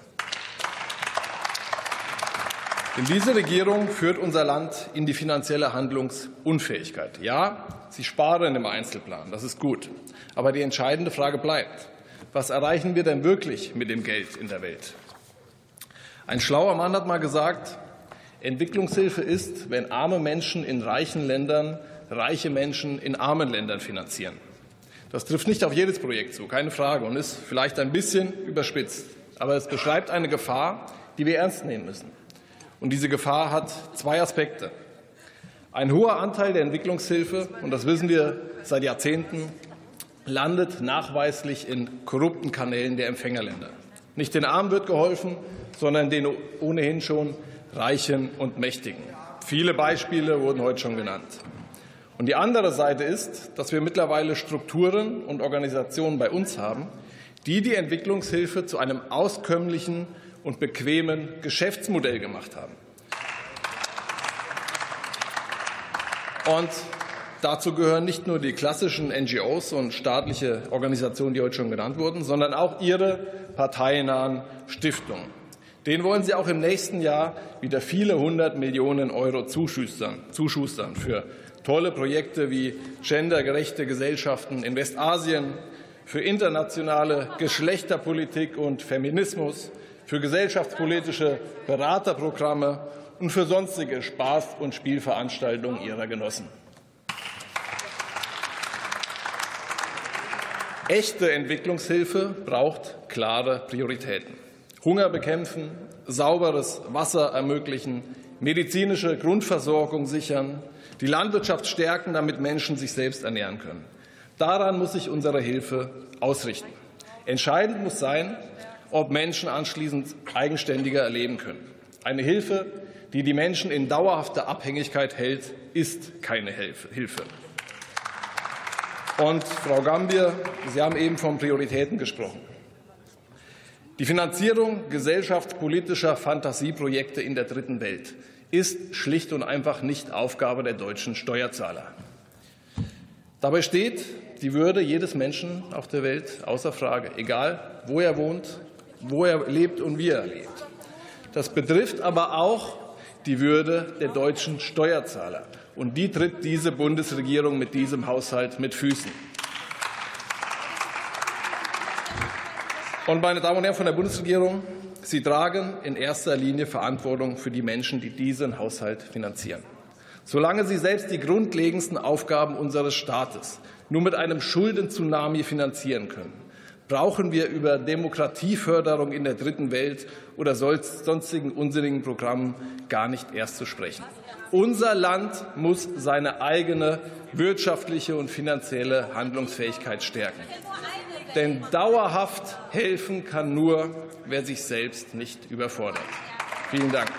Denn diese Regierung führt unser Land in die finanzielle Handlungsunfähigkeit. Ja, sie sparen im Einzelplan, das ist gut. Aber die entscheidende Frage bleibt: Was erreichen wir denn wirklich mit dem Geld in der Welt? Ein schlauer Mann hat mal gesagt, Entwicklungshilfe ist, wenn arme Menschen in reichen Ländern reiche Menschen in armen Ländern finanzieren. Das trifft nicht auf jedes Projekt zu, keine Frage, und ist vielleicht ein bisschen überspitzt. Aber es beschreibt eine Gefahr, die wir ernst nehmen müssen. Und diese Gefahr hat zwei Aspekte. Ein hoher Anteil der Entwicklungshilfe, und das wissen wir seit Jahrzehnten, landet nachweislich in korrupten Kanälen der Empfängerländer. Nicht den Armen wird geholfen, sondern den ohnehin schon Reichen und Mächtigen. Viele Beispiele wurden heute schon genannt. Und die andere Seite ist, dass wir mittlerweile Strukturen und Organisationen bei uns haben, die die Entwicklungshilfe zu einem auskömmlichen und bequemen Geschäftsmodell gemacht haben. Und dazu gehören nicht nur die klassischen N G Os und staatliche Organisationen, die heute schon genannt wurden, sondern auch ihre parteinahen Stiftungen. Denen wollen Sie auch im nächsten Jahr wieder viele hundert Millionen Euro zuschustern, zuschustern für tolle Projekte wie gendergerechte Gesellschaften in Westasien, für internationale Geschlechterpolitik und Feminismus, für gesellschaftspolitische Beraterprogramme und für sonstige Spaß- und Spielveranstaltungen ihrer Genossen. Echte Entwicklungshilfe braucht klare Prioritäten. Hunger bekämpfen, sauberes Wasser ermöglichen, medizinische Grundversorgung sichern, die Landwirtschaft stärken, damit Menschen sich selbst ernähren können. Daran muss sich unsere Hilfe ausrichten. Entscheidend muss sein, ob Menschen anschließend eigenständiger leben können. Eine Hilfe, die die Menschen in dauerhafter Abhängigkeit hält, ist keine Hilfe. Und Frau Gambier, Sie haben eben von Prioritäten gesprochen. Die Finanzierung gesellschaftspolitischer Fantasieprojekte in der Dritten Welt ist schlicht und einfach nicht Aufgabe der deutschen Steuerzahler. Dabei steht die Würde jedes Menschen auf der Welt außer Frage, egal wo er wohnt, wo er lebt und wie er lebt. Das betrifft aber auch die Würde der deutschen Steuerzahler. Und die tritt diese Bundesregierung mit diesem Haushalt mit Füßen. Und, meine Damen und Herren von der Bundesregierung, Sie tragen in erster Linie Verantwortung für die Menschen, die diesen Haushalt finanzieren. Solange Sie selbst die grundlegendsten Aufgaben unseres Staates nur mit einem Schulden-Tsunami finanzieren können, brauchen wir über Demokratieförderung in der Dritten Welt oder sonstigen unsinnigen Programmen gar nicht erst zu sprechen. Unser Land muss seine eigene wirtschaftliche und finanzielle Handlungsfähigkeit stärken. Denn dauerhaft helfen kann nur, wer sich selbst nicht überfordert. Vielen Dank.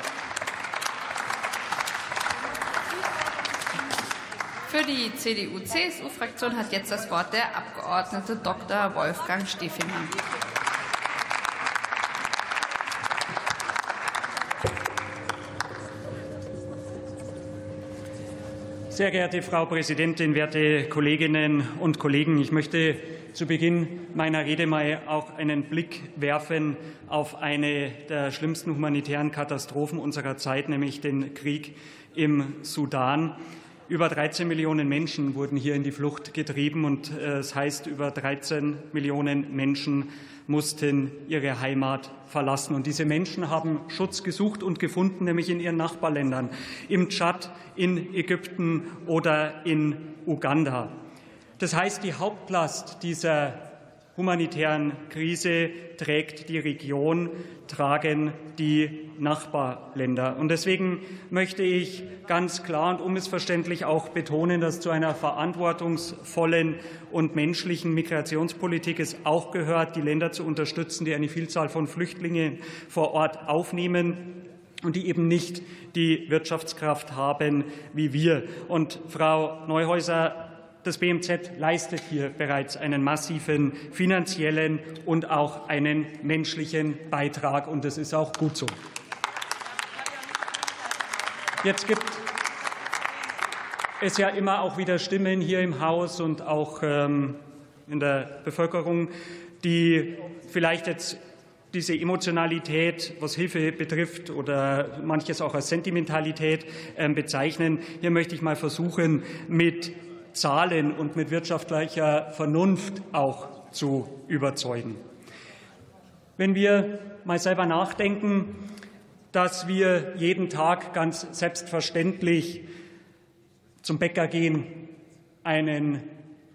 Für die C D U-C S U-Fraktion hat jetzt das Wort der Abgeordnete Doktor Wolfgang Stefinger. Sehr geehrte Frau Präsidentin, werte Kolleginnen und Kollegen! Ich möchte zu Beginn meiner Rede mal auch einen Blick werfen auf eine der schlimmsten humanitären Katastrophen unserer Zeit, nämlich den Krieg im Sudan. Über dreizehn Millionen Menschen wurden hier in die Flucht getrieben, und es heißt, über dreizehn Millionen Menschen mussten ihre Heimat verlassen. Und diese Menschen haben Schutz gesucht und gefunden, nämlich in ihren Nachbarländern, im Tschad, in Ägypten oder in Uganda. Das heißt, die Hauptlast dieser humanitären Krise trägt die Region, tragen die Nachbarländer. Und deswegen möchte ich ganz klar und unmissverständlich auch betonen, dass zu einer verantwortungsvollen und menschlichen Migrationspolitik es auch gehört, die Länder zu unterstützen, die eine Vielzahl von Flüchtlingen vor Ort aufnehmen. und die eben nicht die Wirtschaftskraft haben wie wir. Und Frau Neuhäuser, das B M Z leistet hier bereits einen massiven finanziellen und auch einen menschlichen Beitrag, und das ist auch gut so. Jetzt gibt es ja immer auch wieder Stimmen hier im Haus und auch ähm, in der Bevölkerung, die vielleicht jetzt diese Emotionalität, was Hilfe betrifft, oder manches auch als Sentimentalität äh, bezeichnen. Hier möchte ich mal versuchen, mit Zahlen und mit wirtschaftlicher Vernunft auch zu überzeugen. Wenn wir mal selber nachdenken, dass wir jeden Tag ganz selbstverständlich zum Bäcker gehen, einen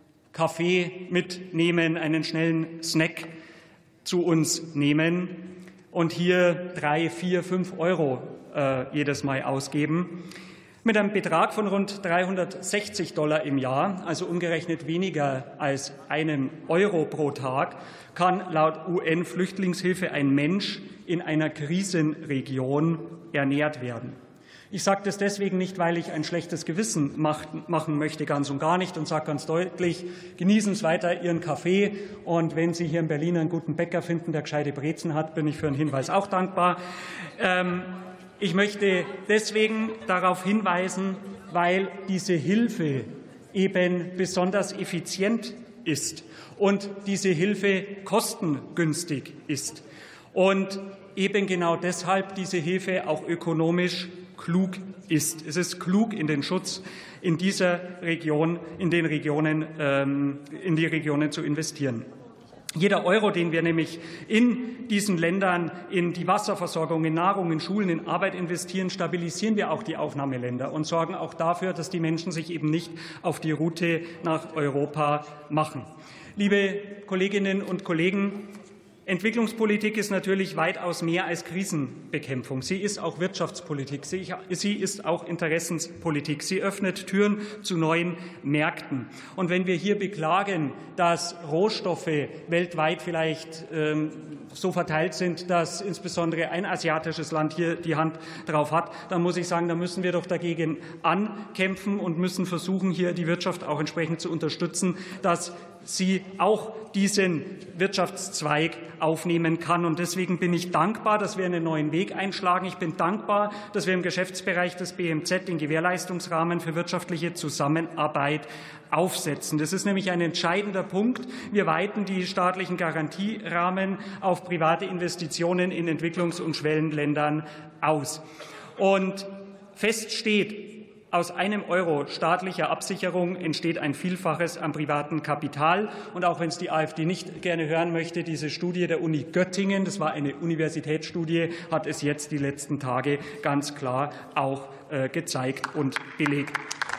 Kaffee mitnehmen, einen schnellen Snack zu uns nehmen und hier drei, vier, fünf Euro äh, jedes Mal ausgeben. Mit einem Betrag von rund dreihundertsechzig Dollar im Jahr, also umgerechnet weniger als einem Euro pro Tag, kann laut U N-Flüchtlingshilfe ein Mensch in einer Krisenregion ernährt werden. Ich sage das deswegen nicht, weil ich ein schlechtes Gewissen machen möchte, ganz und gar nicht, und sage ganz deutlich, genießen Sie weiter Ihren Kaffee, und wenn Sie hier in Berlin einen guten Bäcker finden, der gescheite Brezen hat, bin ich für einen Hinweis auch dankbar. Ähm, ich möchte deswegen darauf hinweisen, weil diese Hilfe eben besonders effizient ist und diese Hilfe kostengünstig ist und eben genau deshalb diese Hilfe auch ökonomisch klug ist. Es ist klug, in den Schutz in dieser Region, in den Regionen, ähm, in die Regionen zu investieren. Jeder Euro, den wir nämlich in diesen Ländern in die Wasserversorgung, in Nahrung, in Schulen, in Arbeit investieren, stabilisieren wir auch die Aufnahmeländer und sorgen auch dafür, dass die Menschen sich eben nicht auf die Route nach Europa machen. Liebe Kolleginnen und Kollegen, Entwicklungspolitik ist natürlich weitaus mehr als Krisenbekämpfung. Sie ist auch Wirtschaftspolitik. Sie ist auch Interessenspolitik. Sie öffnet Türen zu neuen Märkten. Und wenn wir hier beklagen, dass Rohstoffe weltweit vielleicht ähm, so verteilt sind, dass insbesondere ein asiatisches Land hier die Hand drauf hat, dann muss ich sagen, da müssen wir doch dagegen ankämpfen und müssen versuchen, hier die Wirtschaft auch entsprechend zu unterstützen, dass sie auch diesen Wirtschaftszweig aufnehmen kann. Und deswegen bin ich dankbar, dass wir einen neuen Weg einschlagen. Ich bin dankbar, dass wir im Geschäftsbereich des B M Z den Gewährleistungsrahmen für wirtschaftliche Zusammenarbeit aufsetzen. Das ist nämlich ein entscheidender Punkt. Wir weiten die staatlichen Garantierahmen auf private Investitionen in Entwicklungs- und Schwellenländern aus. Und fest steht, aus einem Euro staatlicher Absicherung entsteht ein Vielfaches an privatem Kapital. Und auch wenn es die AfD nicht gerne hören möchte, diese Studie der Uni Göttingen, das war eine Universitätsstudie, hat es jetzt die letzten Tage ganz klar auch äh, gezeigt und belegt.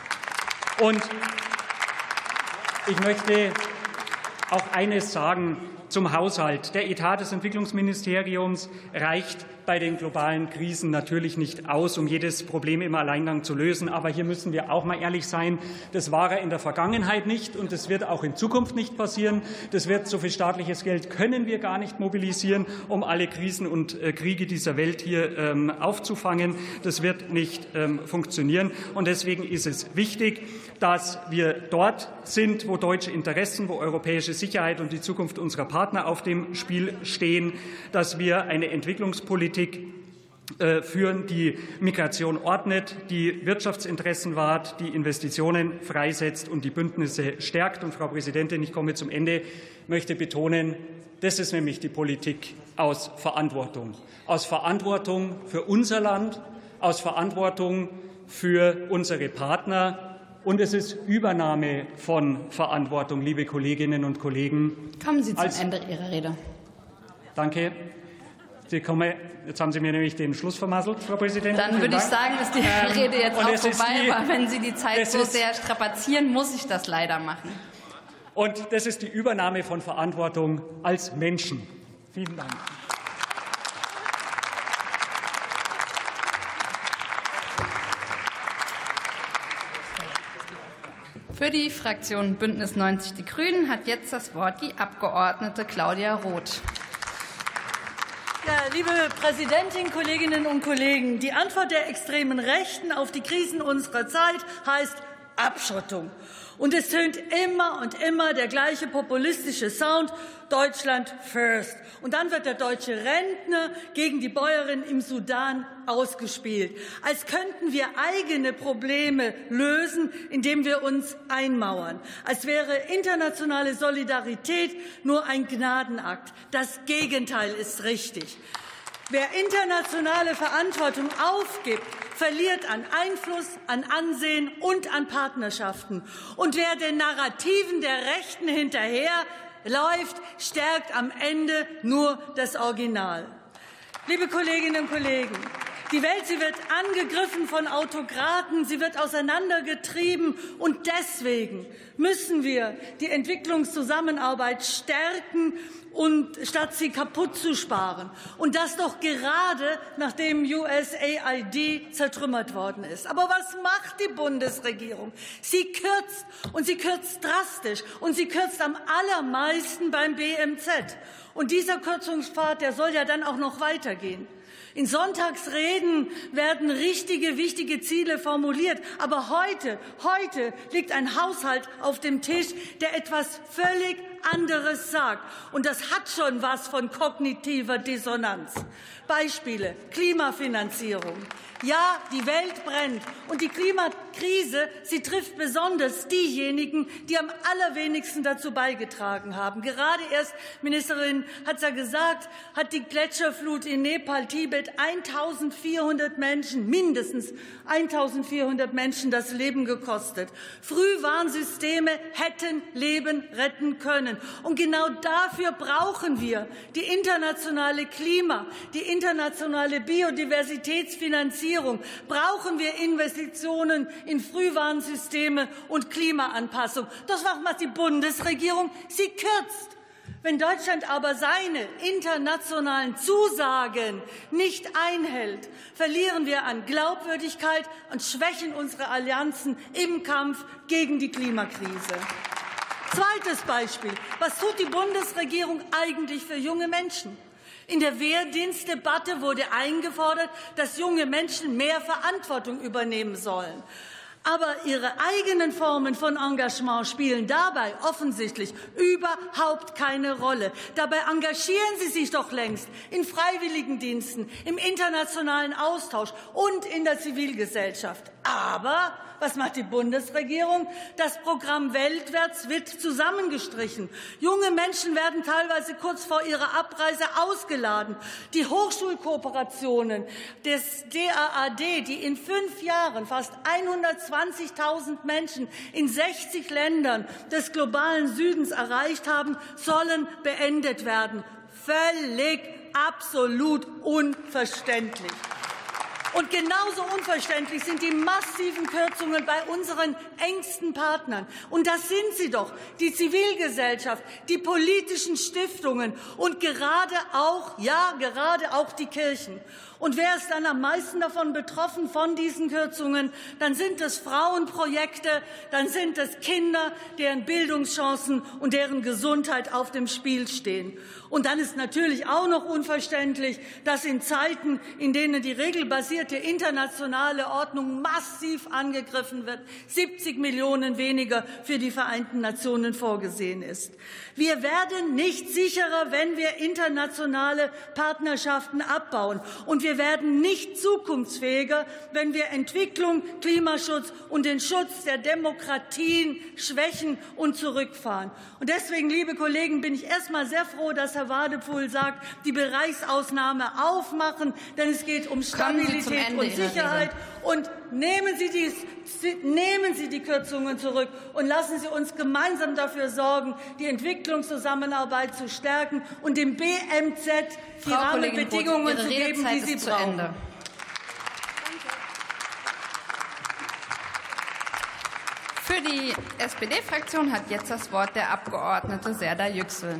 Und ich möchte auch eines sagen zum Haushalt. Der Etat des Entwicklungsministeriums reicht bei den globalen Krisen natürlich nicht aus, um jedes Problem im Alleingang zu lösen. Aber hier müssen wir auch mal ehrlich sein. Das war er in der Vergangenheit nicht, und das wird auch in Zukunft nicht passieren. Das wird, so viel staatliches Geld können wir gar nicht mobilisieren, um alle Krisen und äh, Kriege dieser Welt hier ähm, aufzufangen. Das wird nicht ähm, funktionieren. Und deswegen ist es wichtig, dass wir dort sind, wo deutsche Interessen, wo europäische Sicherheit und die Zukunft unserer Partner auf dem Spiel stehen, dass wir eine Entwicklungspolitik führen, die Migration ordnet, die Wirtschaftsinteressen wahrt, die Investitionen freisetzt und die Bündnisse stärkt. Und, Frau Präsidentin, ich komme zum Ende, möchte betonen, das ist nämlich die Politik aus Verantwortung. Aus Verantwortung für unser Land, aus Verantwortung für unsere Partner. Und es ist Übernahme von Verantwortung, liebe Kolleginnen und Kollegen. Kommen Sie zum als, Ende Ihrer Rede. Danke. Sie komme, jetzt haben Sie mir nämlich den Schluss vermasselt, Frau Präsidentin. Dann würde ich sagen, ist die ähm, Rede jetzt auch vorbei. Die, aber wenn Sie die Zeit so ist, sehr strapazieren, muss ich das leider machen. Und das ist die Übernahme von Verantwortung als Menschen. Vielen Dank. Für die Fraktion Bündnis neunzig Die Grünen hat jetzt das Wort die Abgeordnete Claudia Roth. Ja, liebe Präsidentin, Kolleginnen und Kollegen! Die Antwort der extremen Rechten auf die Krisen unserer Zeit heißt Abschottung. Und es tönt immer und immer der gleiche populistische Sound, Deutschland first. Und dann wird der deutsche Rentner gegen die Bäuerin im Sudan ausgespielt, als könnten wir eigene Probleme lösen, indem wir uns einmauern, als wäre internationale Solidarität nur ein Gnadenakt. Das Gegenteil ist richtig. Wer internationale Verantwortung aufgibt, verliert an Einfluss, an Ansehen und an Partnerschaften. Und wer den Narrativen der Rechten hinterherläuft, stärkt am Ende nur das Original. Liebe Kolleginnen und Kollegen, die Welt, sie wird angegriffen von Autokraten, sie wird auseinandergetrieben. Und deswegen müssen wir die Entwicklungszusammenarbeit stärken, und statt sie kaputt zu sparen. Und das doch gerade, nachdem U S A I D zertrümmert worden ist. Aber was macht die Bundesregierung? Sie kürzt, und sie kürzt drastisch, und sie kürzt am allermeisten beim B M Z. Und dieser Kürzungspfad, der soll ja dann auch noch weitergehen. In Sonntagsreden werden richtige, wichtige Ziele formuliert. Aber heute, heute liegt ein Haushalt auf dem Tisch, der etwas völlig anderes sagt. Und das hat schon was von kognitiver Dissonanz. Beispiele: Klimafinanzierung. Ja, die Welt brennt. Und die Klimakrise, sie trifft besonders diejenigen, die am allerwenigsten dazu beigetragen haben. Gerade erst, Ministerin hat es ja gesagt, hat die Gletscherflut in Nepal, Tibet eintausendvierhundert Menschen, mindestens eintausendvierhundert Menschen das Leben gekostet. Frühwarnsysteme hätten Leben retten können. Und genau dafür brauchen wir die internationale Klima, die internationale Biodiversitätsfinanzierung, brauchen wir Investitionen in Frühwarnsysteme und Klimaanpassung. Das macht die Bundesregierung. Sie kürzt. Wenn Deutschland aber seine internationalen Zusagen nicht einhält, verlieren wir an Glaubwürdigkeit und schwächen unsere Allianzen im Kampf gegen die Klimakrise. Zweites Beispiel. Was tut die Bundesregierung eigentlich für junge Menschen? In der Wehrdienstdebatte wurde eingefordert, dass junge Menschen mehr Verantwortung übernehmen sollen. Aber ihre eigenen Formen von Engagement spielen dabei offensichtlich überhaupt keine Rolle. Dabei engagieren sie sich doch längst in Freiwilligendiensten, im internationalen Austausch und in der Zivilgesellschaft. Aber was macht die Bundesregierung? Das Programm Weltwärts wird zusammengestrichen. Junge Menschen werden teilweise kurz vor ihrer Abreise ausgeladen. Die Hochschulkooperationen des D A A D, die in fünf Jahren fast hundertzwanzigtausend Menschen in sechzig Ländern des globalen Südens erreicht haben, sollen beendet werden. Völlig, absolut unverständlich. Und genauso unverständlich sind die massiven Kürzungen bei unseren engsten Partnern. Und das sind sie doch, die Zivilgesellschaft, die politischen Stiftungen und gerade auch, ja, gerade auch die Kirchen. Und wer ist dann am meisten davon betroffen, von diesen Kürzungen? Dann sind es Frauenprojekte, dann sind es Kinder, deren Bildungschancen und deren Gesundheit auf dem Spiel stehen. Und dann ist natürlich auch noch unverständlich, dass in Zeiten, in denen die regelbasierte internationale Ordnung massiv angegriffen wird, siebzig Millionen weniger für die Vereinten Nationen vorgesehen ist. Wir werden nicht sicherer, wenn wir internationale Partnerschaften abbauen. Und wir werden nicht zukunftsfähiger, wenn wir Entwicklung, Klimaschutz und den Schutz der Demokratien schwächen und zurückfahren. Und deswegen, liebe Kollegen, bin ich erst mal sehr froh, dass Herr Wadephul sagt, die Bereichsausnahme aufmachen, denn es geht um Stabilität und Sicherheit. Und nehmen Sie, die, nehmen Sie die Kürzungen zurück und lassen Sie uns gemeinsam dafür sorgen, die Entwicklungszusammenarbeit zu stärken und dem B M Z die Rahmenbedingungen zu geben, die sie brauchen. Für die S P D-Fraktion hat jetzt das Wort der Abgeordnete Serdar Yüksel.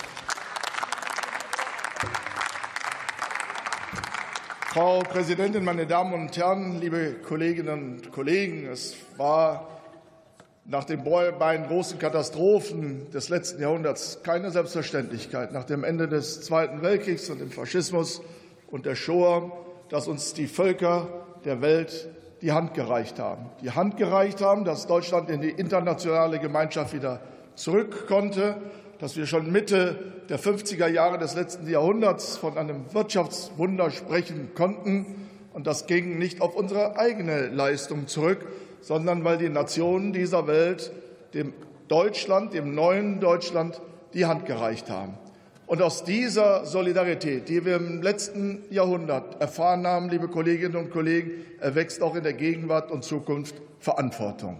Frau Präsidentin, meine Damen und Herren, liebe Kolleginnen und Kollegen! Es war nach den beiden großen Katastrophen des letzten Jahrhunderts keine Selbstverständlichkeit, nach dem Ende des Zweiten Weltkriegs und dem Faschismus und der Shoah, dass uns die Völker der Welt die Hand gereicht haben. Die Hand gereicht haben, dass Deutschland in die internationale Gemeinschaft wieder zurück konnte, dass wir schon Mitte der fünfziger Jahre des letzten Jahrhunderts von einem Wirtschaftswunder sprechen konnten. Und das ging nicht auf unsere eigene Leistung zurück, sondern weil die Nationen dieser Welt dem Deutschland, dem neuen Deutschland, die Hand gereicht haben. Und aus dieser Solidarität, die wir im letzten Jahrhundert erfahren haben, liebe Kolleginnen und Kollegen, erwächst auch in der Gegenwart und Zukunft Verantwortung.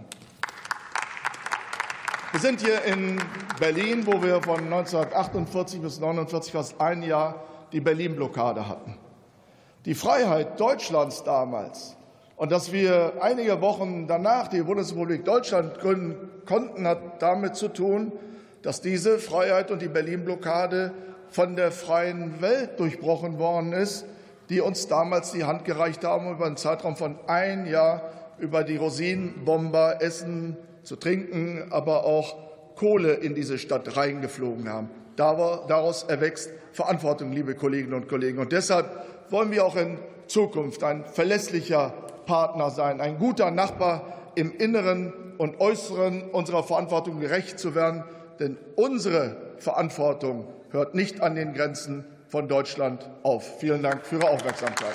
Wir sind hier in Berlin, wo wir von neunzehnhundertachtundvierzig bis neunundvierzig fast ein Jahr die Berlin-Blockade hatten. Die Freiheit Deutschlands damals und dass wir einige Wochen danach die Bundesrepublik Deutschland gründen konnten, hat damit zu tun, dass diese Freiheit und die Berlin-Blockade von der freien Welt durchbrochen worden ist, die uns damals die Hand gereicht haben, über einen Zeitraum von ein Jahr über die Rosinenbomber Essen zu trinken, aber auch Kohle in diese Stadt reingeflogen haben. Daraus erwächst Verantwortung, liebe Kolleginnen und Kollegen. Und deshalb wollen wir auch in Zukunft ein verlässlicher Partner sein, ein guter Nachbar im Inneren und Äußeren unserer Verantwortung gerecht zu werden. Denn unsere Verantwortung hört nicht an den Grenzen von Deutschland auf. Vielen Dank für Ihre Aufmerksamkeit.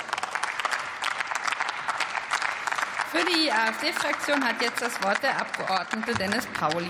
Für die AfD-Fraktion hat jetzt das Wort der Abgeordnete Dennis Pauli.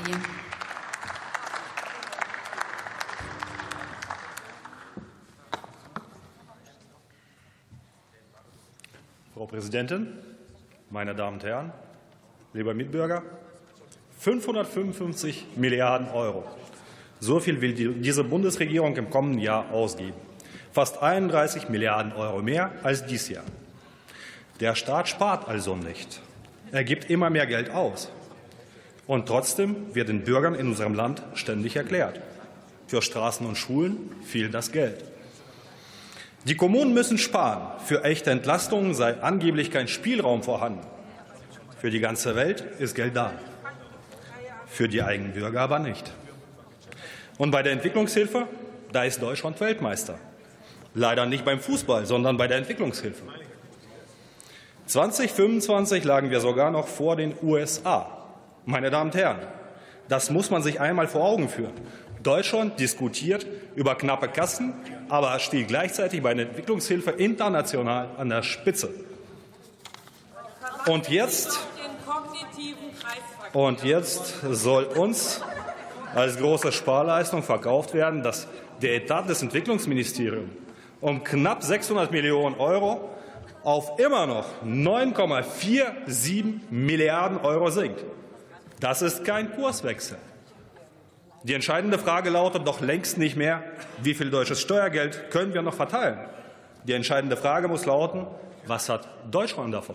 Frau Präsidentin, meine Damen und Herren, liebe Mitbürger! fünfhundertfünfundfünfzig Milliarden Euro. So viel will die, diese Bundesregierung im kommenden Jahr ausgeben. Fast einunddreißig Milliarden Euro mehr als dieses Jahr. Der Staat spart also nicht. Er gibt immer mehr Geld aus. Und trotzdem wird den Bürgern in unserem Land ständig erklärt: Für Straßen und Schulen fehlt das Geld. Die Kommunen müssen sparen. Für echte Entlastungen sei angeblich kein Spielraum vorhanden. Für die ganze Welt ist Geld da. Für die eigenen Bürger aber nicht. Und bei der Entwicklungshilfe, da ist Deutschland Weltmeister. Leider nicht beim Fußball, sondern bei der Entwicklungshilfe. zweitausendfünfundzwanzig lagen wir sogar noch vor den U S A. Meine Damen und Herren, das muss man sich einmal vor Augen führen. Deutschland diskutiert über knappe Kassen, aber steht gleichzeitig bei der Entwicklungshilfe international an der Spitze. Und jetzt, und jetzt soll uns als große Sparleistung verkauft werden, dass der Etat des Entwicklungsministeriums um knapp sechshundert Millionen Euro auf immer noch neun Komma siebenundvierzig Milliarden Euro sinkt. Das ist kein Kurswechsel. Die entscheidende Frage lautet doch längst nicht mehr, wie viel deutsches Steuergeld können wir noch verteilen. Die entscheidende Frage muss lauten, was hat Deutschland davon?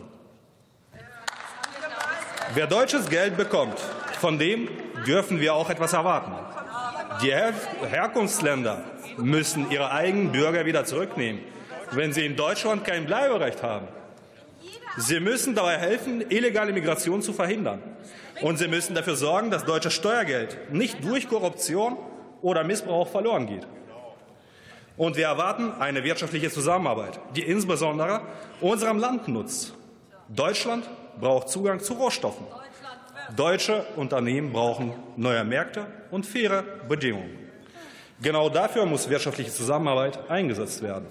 Wer deutsches Geld bekommt, von dem dürfen wir auch etwas erwarten. Die Her- Herkunftsländer müssen ihre eigenen Bürger wieder zurücknehmen, wenn sie in Deutschland kein Bleiberecht haben. Sie müssen dabei helfen, illegale Migration zu verhindern. Und sie müssen dafür sorgen, dass deutsches Steuergeld nicht durch Korruption oder Missbrauch verloren geht. Und wir erwarten eine wirtschaftliche Zusammenarbeit, die insbesondere unserem Land nutzt. Deutschland braucht Zugang zu Rohstoffen. Deutsche Unternehmen brauchen neue Märkte und faire Bedingungen. Genau dafür muss wirtschaftliche Zusammenarbeit eingesetzt werden.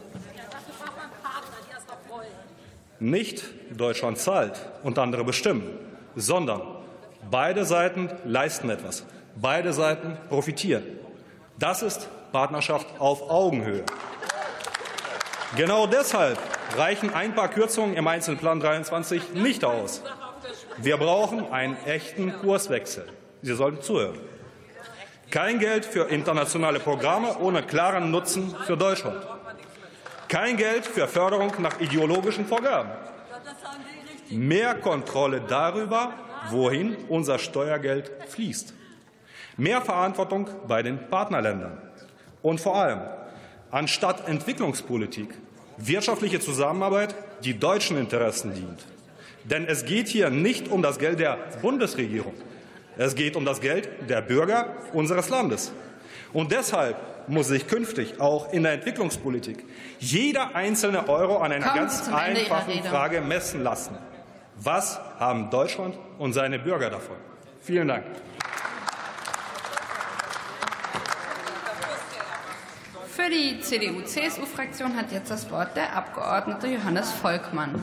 Nicht Deutschland zahlt und andere bestimmen, sondern beide Seiten leisten etwas. Beide Seiten profitieren. Das ist Partnerschaft auf Augenhöhe. Genau deshalb reichen ein paar Kürzungen im Einzelplan dreiundzwanzig nicht aus. Wir brauchen einen echten Kurswechsel. Sie sollten zuhören. Kein Geld für internationale Programme ohne klaren Nutzen für Deutschland. Kein Geld für Förderung nach ideologischen Vorgaben. Mehr Kontrolle darüber, wohin unser Steuergeld fließt. Mehr Verantwortung bei den Partnerländern. Und vor allem, anstatt Entwicklungspolitik, wirtschaftliche Zusammenarbeit, die deutschen Interessen dient. Denn es geht hier nicht um das Geld der Bundesregierung. Es geht um das Geld der Bürger unseres Landes. Und deshalb muss sich künftig auch in der Entwicklungspolitik jeder einzelne Euro an einer ganz einfachen Frage messen lassen. Was haben Deutschland und seine Bürger davon? Vielen Dank. Für die C D U-C S U-Fraktion hat jetzt das Wort der Abgeordnete Johannes Volkmann.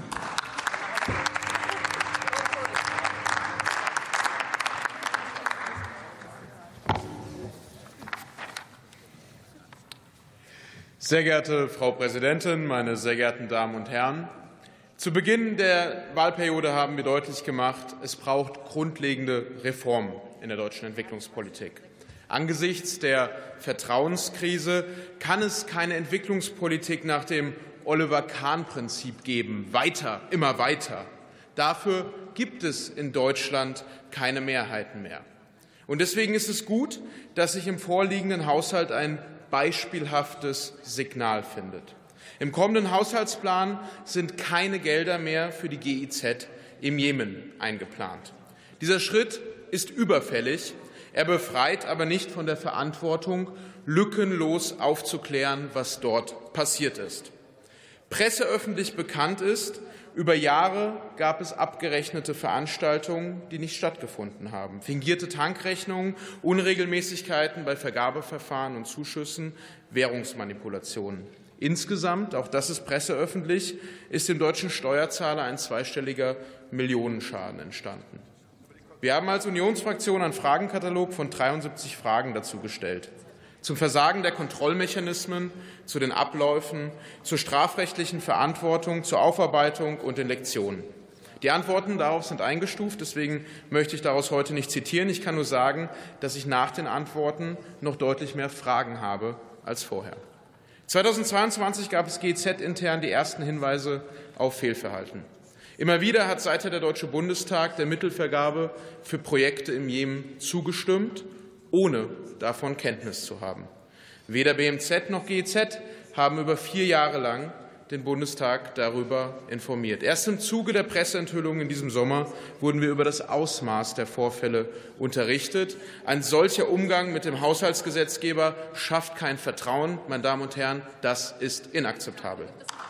Sehr geehrte Frau Präsidentin, meine sehr geehrten Damen und Herren! Zu Beginn der Wahlperiode haben wir deutlich gemacht, es braucht grundlegende Reformen in der deutschen Entwicklungspolitik. Angesichts der Vertrauenskrise kann es keine Entwicklungspolitik nach dem Oliver-Kahn-Prinzip geben. Weiter, immer weiter. Dafür gibt es in Deutschland keine Mehrheiten mehr. Und deswegen ist es gut, dass sich im vorliegenden Haushalt ein beispielhaftes Signal findet. Im kommenden Haushaltsplan sind keine Gelder mehr für die G I Z im Jemen eingeplant. Dieser Schritt ist überfällig. Er befreit aber nicht von der Verantwortung, lückenlos aufzuklären, was dort passiert ist. Presseöffentlich bekannt ist, über Jahre gab es abgerechnete Veranstaltungen, die nicht stattgefunden haben. Fingierte Tankrechnungen, Unregelmäßigkeiten bei Vergabeverfahren und Zuschüssen, Währungsmanipulationen. Insgesamt, auch das ist presseöffentlich, ist dem deutschen Steuerzahler ein zweistelliger Millionenschaden entstanden. Wir haben als Unionsfraktion einen Fragenkatalog von dreiundsiebzig Fragen dazu gestellt. Zum Versagen der Kontrollmechanismen, zu den Abläufen, zur strafrechtlichen Verantwortung, zur Aufarbeitung und den Lektionen. Die Antworten darauf sind eingestuft, deswegen möchte ich daraus heute nicht zitieren. Ich kann nur sagen, dass ich nach den Antworten noch deutlich mehr Fragen habe als vorher. zweitausendzweiundzwanzig gab es G I Z-intern die ersten Hinweise auf Fehlverhalten. Immer wieder hat seither der Deutsche Bundestag der Mittelvergabe für Projekte im Jemen zugestimmt, ohne davon Kenntnis zu haben. Weder B M Z noch G I Z haben über vier Jahre lang den Bundestag darüber informiert. Erst im Zuge der Presseenthüllungen in diesem Sommer wurden wir über das Ausmaß der Vorfälle unterrichtet. Ein solcher Umgang mit dem Haushaltsgesetzgeber schafft kein Vertrauen. Meine Damen und Herren, das ist inakzeptabel.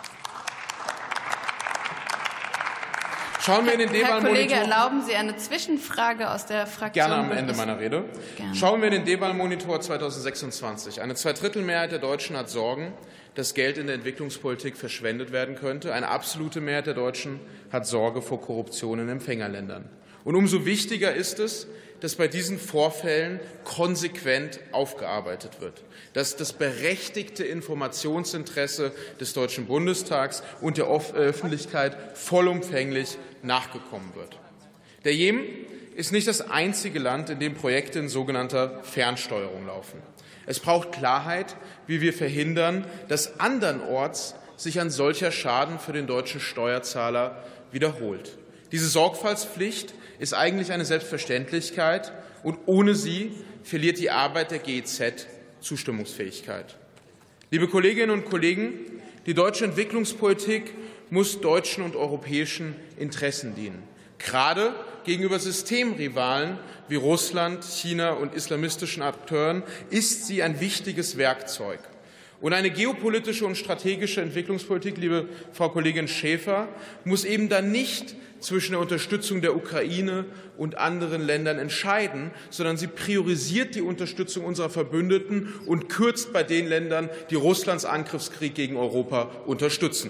Schauen wir in den Herr Kollege, Dewahlmonitor. erlauben Sie eine Zwischenfrage aus der Fraktion? Gerne am Ende meiner Rede. Gerne. Schauen wir in den Dewahlmonitor zweitausendsechsundzwanzig. Eine Zweidrittelmehrheit der Deutschen hat Sorgen, dass Geld in der Entwicklungspolitik verschwendet werden könnte. Eine absolute Mehrheit der Deutschen hat Sorge vor Korruption in Empfängerländern. Und umso wichtiger ist es, dass bei diesen Vorfällen konsequent aufgearbeitet wird, dass das berechtigte Informationsinteresse des Deutschen Bundestags und der Öffentlichkeit vollumfänglich nachgekommen wird. Der Jemen ist nicht das einzige Land, in dem Projekte in sogenannter Fernsteuerung laufen. Es braucht Klarheit, wie wir verhindern, dass andernorts sich ein solcher Schaden für den deutschen Steuerzahler wiederholt. Diese Sorgfaltspflicht ist eigentlich eine Selbstverständlichkeit, und ohne sie verliert die Arbeit der G I Z Zustimmungsfähigkeit. Liebe Kolleginnen und Kollegen, die deutsche Entwicklungspolitik muss deutschen und europäischen Interessen dienen. Gerade gegenüber Systemrivalen wie Russland, China und islamistischen Akteuren ist sie ein wichtiges Werkzeug. Und eine geopolitische und strategische Entwicklungspolitik, liebe Frau Kollegin Schäfer, muss eben dann nicht zwischen der Unterstützung der Ukraine und anderen Ländern entscheiden, sondern sie priorisiert die Unterstützung unserer Verbündeten und kürzt bei den Ländern, die Russlands Angriffskrieg gegen Europa unterstützen.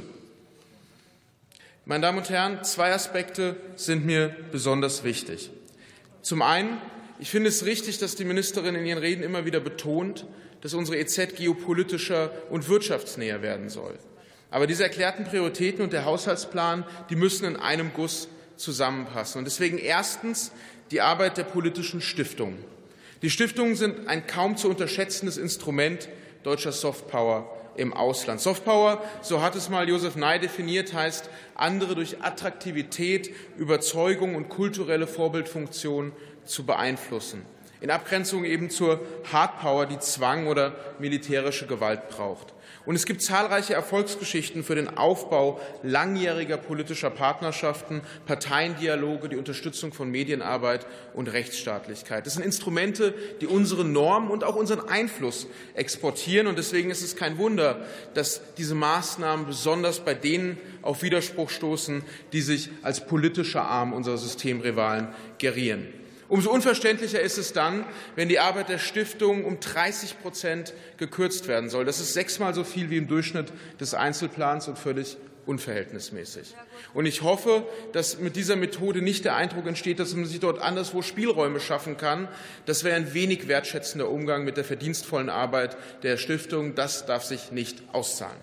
Meine Damen und Herren, zwei Aspekte sind mir besonders wichtig. Zum einen, ich finde es richtig, dass die Ministerin in ihren Reden immer wieder betont, dass unsere E Z geopolitischer und wirtschaftsnäher werden soll. Aber diese erklärten Prioritäten und der Haushaltsplan, die müssen in einem Guss zusammenpassen. Und deswegen erstens die Arbeit der politischen Stiftungen. Die Stiftungen sind ein kaum zu unterschätzendes Instrument deutscher Softpower im Ausland. Softpower, so hat es mal Josef Nye definiert, heißt, andere durch Attraktivität, Überzeugung und kulturelle Vorbildfunktion zu beeinflussen. in Abgrenzung eben zur Hardpower, die Zwang oder militärische Gewalt braucht. Und es gibt zahlreiche Erfolgsgeschichten für den Aufbau langjähriger politischer Partnerschaften, Parteiendialoge, die Unterstützung von Medienarbeit und Rechtsstaatlichkeit. Das sind Instrumente, die unsere Normen und auch unseren Einfluss exportieren. Und deswegen ist es kein Wunder, dass diese Maßnahmen besonders bei denen auf Widerspruch stoßen, die sich als politischer Arm unserer Systemrivalen gerieren. Umso unverständlicher ist es dann, wenn die Arbeit der Stiftung um dreißig Prozent gekürzt werden soll. Das ist sechsmal so viel wie im Durchschnitt des Einzelplans und völlig unverhältnismäßig. Und ich hoffe, dass mit dieser Methode nicht der Eindruck entsteht, dass man sich dort anderswo Spielräume schaffen kann. Das wäre ein wenig wertschätzender Umgang mit der verdienstvollen Arbeit der Stiftung. Das darf sich nicht auszahlen.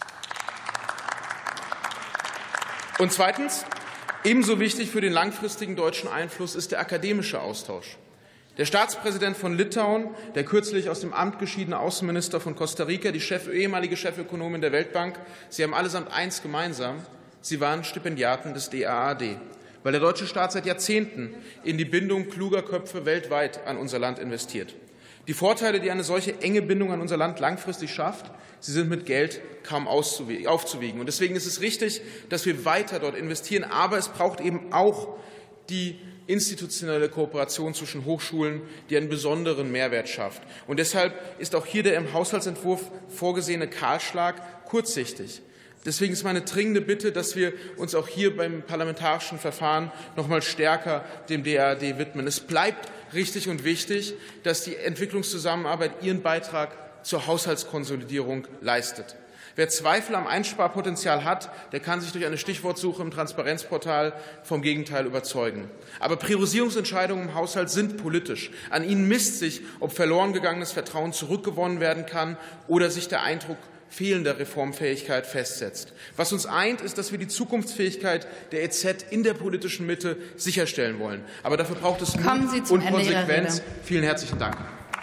Und zweitens, ebenso wichtig für den langfristigen deutschen Einfluss ist der akademische Austausch. Der Staatspräsident von Litauen, der kürzlich aus dem Amt geschiedene Außenminister von Costa Rica, die Chef, ehemalige Chefökonomin der Weltbank, sie haben allesamt eins gemeinsam: Sie waren Stipendiaten des D A A D, weil der deutsche Staat seit Jahrzehnten in die Bindung kluger Köpfe weltweit an unser Land investiert. Die Vorteile, die eine solche enge Bindung an unser Land langfristig schafft, sie sind mit Geld kaum aufzuwiegen. Und deswegen ist es richtig, dass wir weiter dort investieren. Aber es braucht eben auch die institutionelle Kooperation zwischen Hochschulen, die einen besonderen Mehrwert schafft. Und deshalb ist auch hier der im Haushaltsentwurf vorgesehene Kahlschlag kurzsichtig. Deswegen ist meine dringende Bitte, dass wir uns auch hier beim parlamentarischen Verfahren noch mal stärker dem D A A D widmen. Es bleibt richtig und wichtig, dass die Entwicklungszusammenarbeit ihren Beitrag zur Haushaltskonsolidierung leistet. Wer Zweifel am Einsparpotenzial hat, der kann sich durch eine Stichwortsuche im Transparenzportal vom Gegenteil überzeugen. Aber Priorisierungsentscheidungen im Haushalt sind politisch. An ihnen misst sich, ob verloren gegangenes Vertrauen zurückgewonnen werden kann oder sich der Eindruck fehlender Reformfähigkeit festsetzt. Was uns eint, ist, dass wir die Zukunftsfähigkeit der E Z in der politischen Mitte sicherstellen wollen. Aber dafür braucht es Mut und Konsequenz. Vielen herzlichen Dank.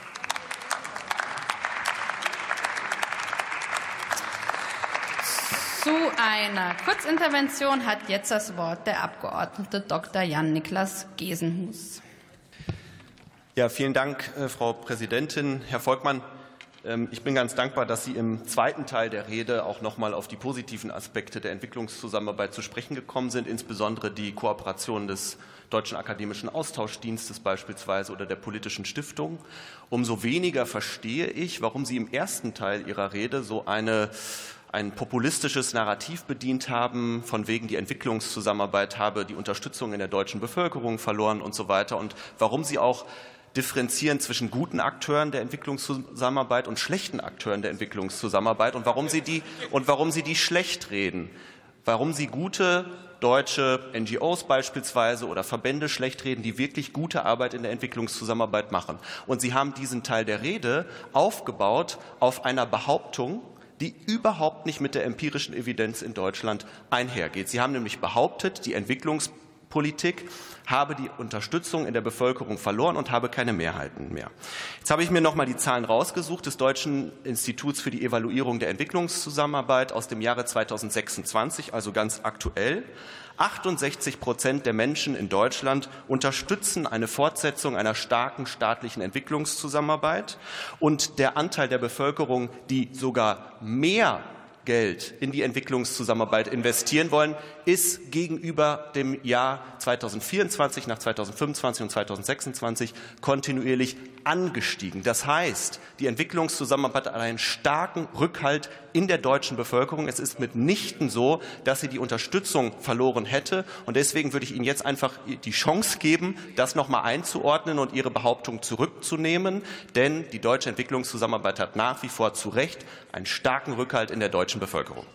Zu einer Kurzintervention hat jetzt das Wort der Abgeordnete Doktor Jan-Niklas Gesenhus. Ja, vielen Dank, Frau Präsidentin. Herr Volkmann, ich bin ganz dankbar, dass Sie im zweiten Teil der Rede auch noch mal auf die positiven Aspekte der Entwicklungszusammenarbeit zu sprechen gekommen sind, insbesondere die Kooperation des Deutschen Akademischen Austauschdienstes beispielsweise oder der politischen Stiftung. Umso weniger verstehe ich, warum Sie im ersten Teil Ihrer Rede so eine ein populistisches Narrativ bedient haben, von wegen die Entwicklungszusammenarbeit habe die Unterstützung in der deutschen Bevölkerung verloren und so weiter, und warum Sie auch differenzieren zwischen guten Akteuren der Entwicklungszusammenarbeit und schlechten Akteuren der Entwicklungszusammenarbeit und warum Sie die, und warum Sie die schlecht reden, warum Sie gute deutsche N G Os beispielsweise oder Verbände schlecht reden, die wirklich gute Arbeit in der Entwicklungszusammenarbeit machen. Und Sie haben diesen Teil der Rede aufgebaut auf einer Behauptung, die überhaupt nicht mit der empirischen Evidenz in Deutschland einhergeht. Sie haben nämlich behauptet, die Entwicklungspolitik habe die Unterstützung in der Bevölkerung verloren und habe keine Mehrheiten mehr. Jetzt habe ich mir noch mal die Zahlen rausgesucht des Deutschen Instituts für die Evaluierung der Entwicklungszusammenarbeit aus dem Jahre zweitausendsechsundzwanzig, also ganz aktuell. achtundsechzig Prozent der Menschen in Deutschland unterstützen eine Fortsetzung einer starken staatlichen Entwicklungszusammenarbeit, und der Anteil der Bevölkerung, die sogar mehr Geld in die Entwicklungszusammenarbeit investieren wollen, ist gegenüber dem Jahr zweitausendvierundzwanzig nach zweitausendfünfundzwanzig und zweitausendsechsundzwanzig kontinuierlich angestiegen. Das heißt, die Entwicklungszusammenarbeit hat einen starken Rückhalt in der deutschen Bevölkerung. Es ist mitnichten so, dass sie die Unterstützung verloren hätte. Und deswegen würde ich Ihnen jetzt einfach die Chance geben, das noch mal einzuordnen und Ihre Behauptung zurückzunehmen. Denn die deutsche Entwicklungszusammenarbeit hat nach wie vor zu Recht einen starken Rückhalt in der deutschen Bevölkerung.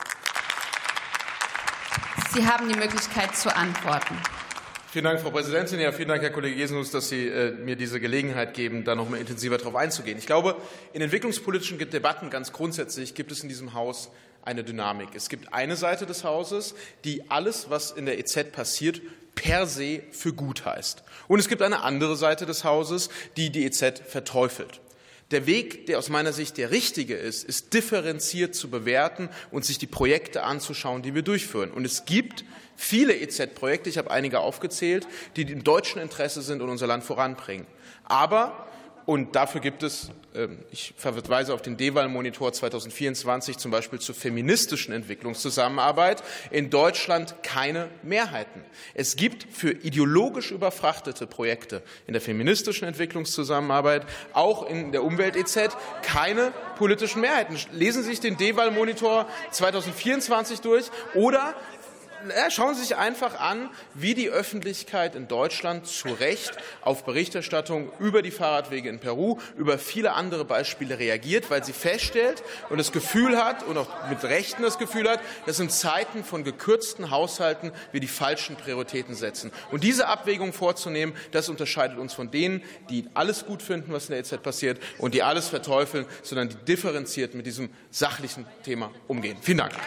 Sie haben die Möglichkeit zu antworten. Vielen Dank, Frau Präsidentin. Ja, vielen Dank, Herr Kollege Gesenhus, dass Sie äh, mir diese Gelegenheit geben, da noch mal intensiver darauf einzugehen. Ich glaube, in entwicklungspolitischen Debatten ganz grundsätzlich gibt es in diesem Haus eine Dynamik. Es gibt eine Seite des Hauses, die alles, was in der E Z passiert, per se für gut heißt. Und es gibt eine andere Seite des Hauses, die die E Z verteufelt. Der Weg, der aus meiner Sicht der richtige ist, ist differenziert zu bewerten und sich die Projekte anzuschauen, die wir durchführen. Und es gibt viele E Z-Projekte, ich habe einige aufgezählt, die im deutschen Interesse sind und unser Land voranbringen. Aber Und dafür gibt es, ich verweise auf den DEWAL-Monitor zweitausendvierundzwanzig, zum Beispiel zur feministischen Entwicklungszusammenarbeit, in Deutschland keine Mehrheiten. Es gibt für ideologisch überfrachtete Projekte in der feministischen Entwicklungszusammenarbeit, auch in der Umwelt-E Z, keine politischen Mehrheiten. Lesen Sie sich den DEWAL-Monitor zweitausendvierundzwanzig durch oder Ja, schauen Sie sich einfach an, wie die Öffentlichkeit in Deutschland zu Recht auf Berichterstattung über die Fahrradwege in Peru, über viele andere Beispiele reagiert, weil sie feststellt und das Gefühl hat und auch mit Rechten das Gefühl hat, dass in Zeiten von gekürzten Haushalten wir die falschen Prioritäten setzen. Und diese Abwägung vorzunehmen, das unterscheidet uns von denen, die alles gut finden, was in der E Z passiert und die alles verteufeln, sondern die differenziert mit diesem sachlichen Thema umgehen. Vielen Dank.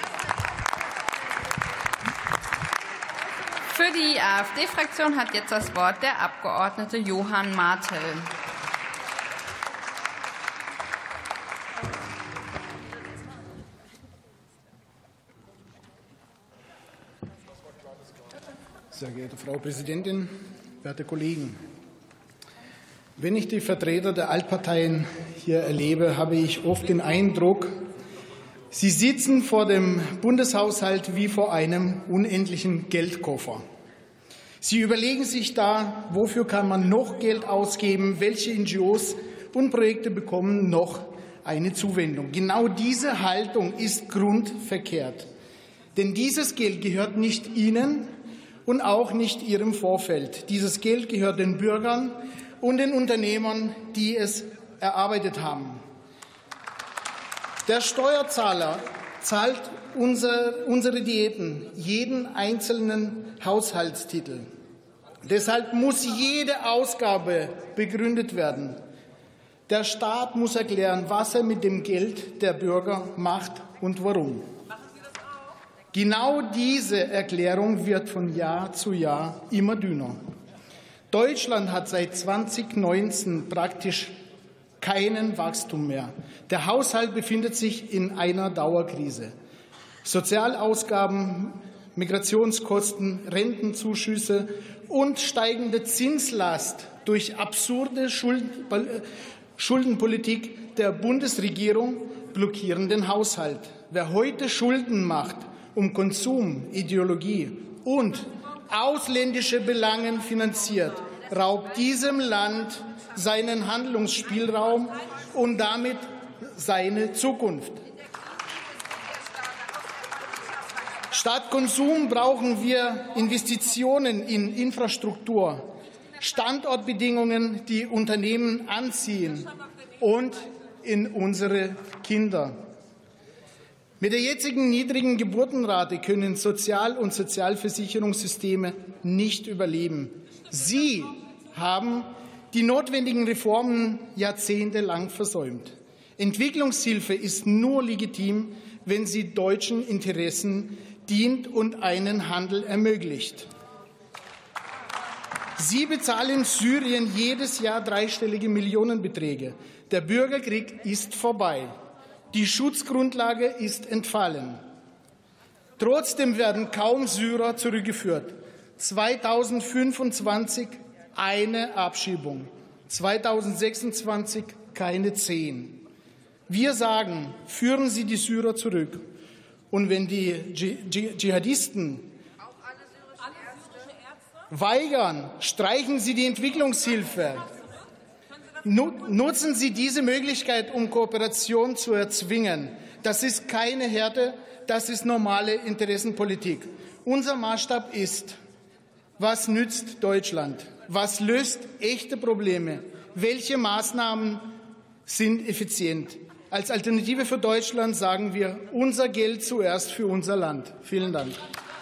Für die AfD-Fraktion hat jetzt das Wort der Abgeordnete Johann Martel. Sehr geehrte Frau Präsidentin, werte Kollegen! Wenn ich die Vertreter der Altparteien hier erlebe, habe ich oft den Eindruck, sie sitzen vor dem Bundeshaushalt wie vor einem unendlichen Geldkoffer. Sie überlegen sich da, wofür kann man noch Geld ausgeben, welche N G Os und Projekte bekommen noch eine Zuwendung. Genau diese Haltung ist grundverkehrt. Denn dieses Geld gehört nicht Ihnen und auch nicht Ihrem Vorfeld. Dieses Geld gehört den Bürgern und den Unternehmern, die es erarbeitet haben. Der Steuerzahler zahlt unser, unsere Diäten, jeden einzelnen Haushaltstitel. Deshalb muss jede Ausgabe begründet werden. Der Staat muss erklären, was er mit dem Geld der Bürger macht und warum. Genau diese Erklärung wird von Jahr zu Jahr immer dünner. Deutschland hat seit zweitausendneunzehn praktisch keinen Wachstum mehr. Der Haushalt befindet sich in einer Dauerkrise. Sozialausgaben, Migrationskosten, Rentenzuschüsse und steigende Zinslast durch absurde Schuldenpolitik der Bundesregierung blockieren den Haushalt. Wer heute Schulden macht, um Konsum, Ideologie und ausländische Belange finanziert, raubt diesem Land seinen Handlungsspielraum und damit seine Zukunft. Statt Konsum brauchen wir Investitionen in Infrastruktur, Standortbedingungen, die Unternehmen anziehen und in unsere Kinder. Mit der jetzigen niedrigen Geburtenrate können Sozial- und Sozialversicherungssysteme nicht überleben. Sie haben die notwendigen Reformen jahrzehntelang versäumt. Entwicklungshilfe ist nur legitim, wenn sie deutschen Interessen dient und einen Handel ermöglicht. Sie bezahlen Syrien jedes Jahr dreistellige Millionenbeträge. Der Bürgerkrieg ist vorbei. Die Schutzgrundlage ist entfallen. Trotzdem werden kaum Syrer zurückgeführt. zweitausendfünfundzwanzig eine Abschiebung, zweitausendsechsundzwanzig keine zehn. Wir sagen, führen Sie die Syrer zurück. Und wenn die Dschihadisten weigern, streichen Sie die Entwicklungshilfe. Nutzen Sie diese Möglichkeit, um Kooperation zu erzwingen. Das ist keine Härte, das ist normale Interessenpolitik. Unser Maßstab ist, was nützt Deutschland? Was löst echte Probleme? Welche Maßnahmen sind effizient? Als Alternative für Deutschland sagen wir, unser Geld zuerst für unser Land. Vielen Dank.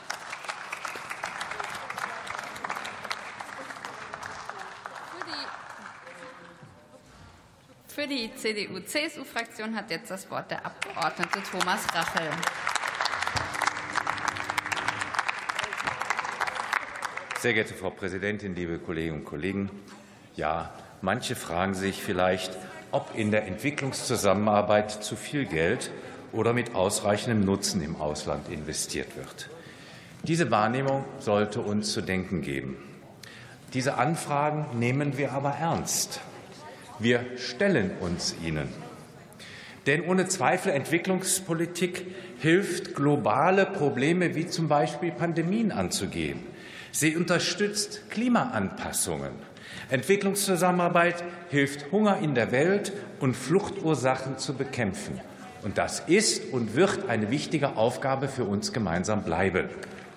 Für die C D U C S U-Fraktion hat jetzt das Wort der Abgeordnete Thomas Rachel. Sehr geehrte Frau Präsidentin, liebe Kolleginnen und Kollegen! Ja, manche fragen sich vielleicht, ob in der Entwicklungszusammenarbeit zu viel Geld oder mit ausreichendem Nutzen im Ausland investiert wird. Diese Wahrnehmung sollte uns zu denken geben. Diese Anfragen nehmen wir aber ernst. Wir stellen uns ihnen. Denn ohne Zweifel Entwicklungspolitik hilft, globale Probleme wie zum Beispiel Pandemien anzugehen. Sie unterstützt Klimaanpassungen. Entwicklungszusammenarbeit hilft, Hunger in der Welt und Fluchtursachen zu bekämpfen. Und das ist und wird eine wichtige Aufgabe für uns gemeinsam bleiben.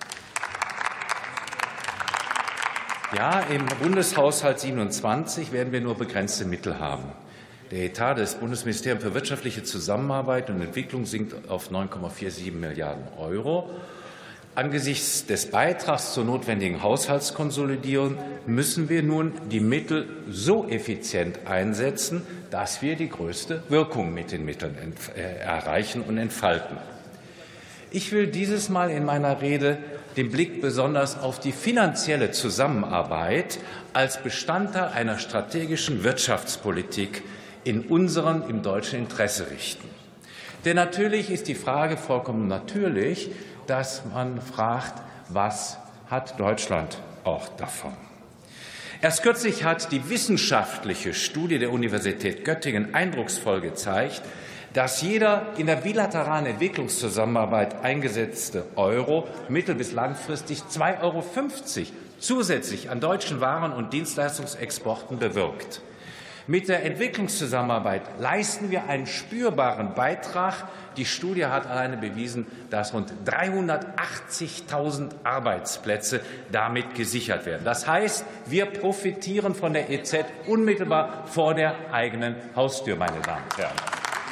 Ja, im Bundeshaushalt siebenundzwanzig werden wir nur begrenzte Mittel haben. Der Etat des Bundesministeriums für wirtschaftliche Zusammenarbeit und Entwicklung sinkt auf neun Komma siebenundvierzig Milliarden Euro. Angesichts des Beitrags zur notwendigen Haushaltskonsolidierung müssen wir nun die Mittel so effizient einsetzen, dass wir die größte Wirkung mit den Mitteln erreichen und entfalten. Ich will dieses Mal in meiner Rede den Blick besonders auf die finanzielle Zusammenarbeit als Bestandteil einer strategischen Wirtschaftspolitik in unserem, im deutschen Interesse richten. Denn natürlich ist die Frage vollkommen natürlich, dass man fragt, was hat Deutschland auch davon? Erst kürzlich hat die wissenschaftliche Studie der Universität Göttingen eindrucksvoll gezeigt, dass jeder in der bilateralen Entwicklungszusammenarbeit eingesetzte Euro mittel- bis langfristig zwei Euro fünfzig zusätzlich an deutschen Waren- und Dienstleistungsexporten bewirkt. Mit der Entwicklungszusammenarbeit leisten wir einen spürbaren Beitrag. Die Studie hat alleine bewiesen, dass rund dreihundertachtzigtausend Arbeitsplätze damit gesichert werden. Das heißt, wir profitieren von der E Z unmittelbar vor der eigenen Haustür, meine Damen und Herren.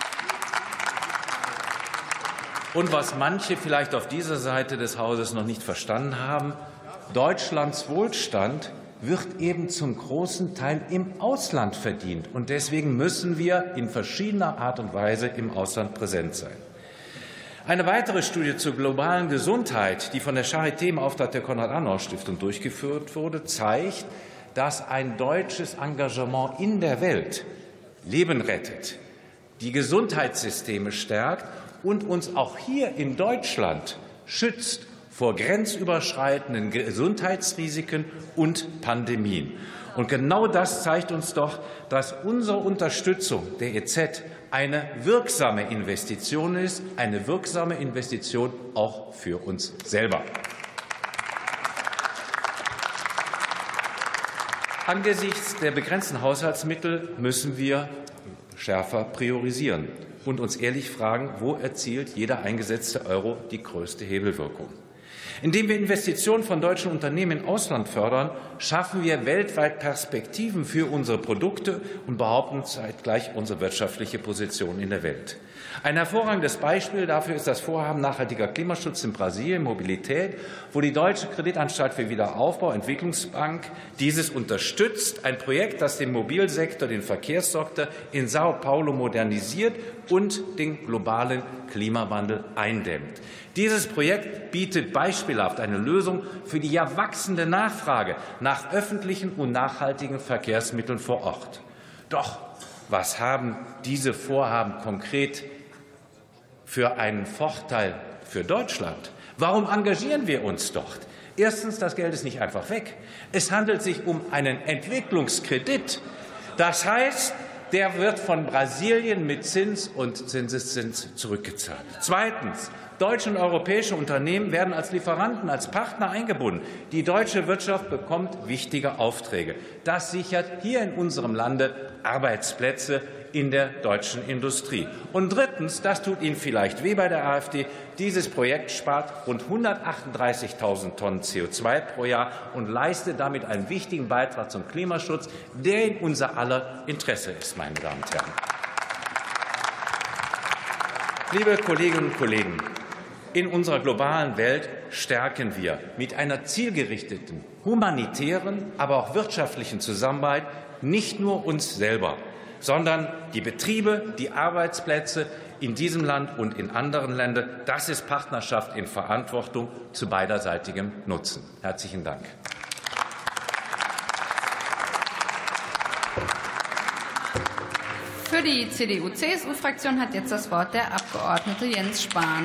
Und was manche vielleicht auf dieser Seite des Hauses noch nicht verstanden haben, Deutschlands Wohlstand wird eben zum großen Teil im Ausland verdient. Und deswegen müssen wir in verschiedener Art und Weise im Ausland präsent sein. Eine weitere Studie zur globalen Gesundheit, die von der Charité im Auftrag der Konrad-Adenauer-Stiftung durchgeführt wurde, zeigt, dass ein deutsches Engagement in der Welt Leben rettet, die Gesundheitssysteme stärkt und uns auch hier in Deutschland schützt vor grenzüberschreitenden Gesundheitsrisiken und Pandemien. Und genau das zeigt uns doch, dass unsere Unterstützung der E Z eine wirksame Investition ist, eine wirksame Investition auch für uns selber. Angesichts der begrenzten Haushaltsmittel müssen wir schärfer priorisieren und uns ehrlich fragen, wo erzielt jeder eingesetzte Euro die größte Hebelwirkung. Indem wir Investitionen von deutschen Unternehmen im Ausland fördern, schaffen wir weltweit Perspektiven für unsere Produkte und behaupten zeitgleich unsere wirtschaftliche Position in der Welt. Ein hervorragendes Beispiel dafür ist das Vorhaben nachhaltiger Klimaschutz in Brasilien, Mobilität, wo die Deutsche Kreditanstalt für Wiederaufbau, Entwicklungsbank, dieses unterstützt. Ein Projekt, das den Mobilsektor, den Verkehrssektor in Sao Paulo modernisiert und den globalen Klimawandel eindämmt. Dieses Projekt bietet beispielhaft eine Lösung für die ja wachsende Nachfrage nach öffentlichen und nachhaltigen Verkehrsmitteln vor Ort. Doch was haben diese Vorhaben konkret für einen Vorteil für Deutschland? Warum engagieren wir uns dort? Erstens, das Geld ist nicht einfach weg. Es handelt sich um einen Entwicklungskredit. Das heißt, der wird von Brasilien mit Zins und Zinseszins zurückgezahlt. Zweitens, deutsche und europäische Unternehmen werden als Lieferanten, als Partner eingebunden. Die deutsche Wirtschaft bekommt wichtige Aufträge. Das sichert hier in unserem Lande Arbeitsplätze in der deutschen Industrie. Und drittens, das tut Ihnen vielleicht weh bei der AfD, dieses Projekt spart rund hundertachtunddreißigtausend Tonnen C O zwei pro Jahr und leistet damit einen wichtigen Beitrag zum Klimaschutz, der in unser aller Interesse ist, meine Damen und Herren. Liebe Kolleginnen und Kollegen, in unserer globalen Welt stärken wir mit einer zielgerichteten humanitären, aber auch wirtschaftlichen Zusammenarbeit nicht nur uns selber, sondern die Betriebe, die Arbeitsplätze in diesem Land und in anderen Ländern. Das ist Partnerschaft in Verantwortung zu beiderseitigem Nutzen. Herzlichen Dank. Für die C D U-C S U-Fraktion hat jetzt das Wort der Abgeordnete Jens Spahn.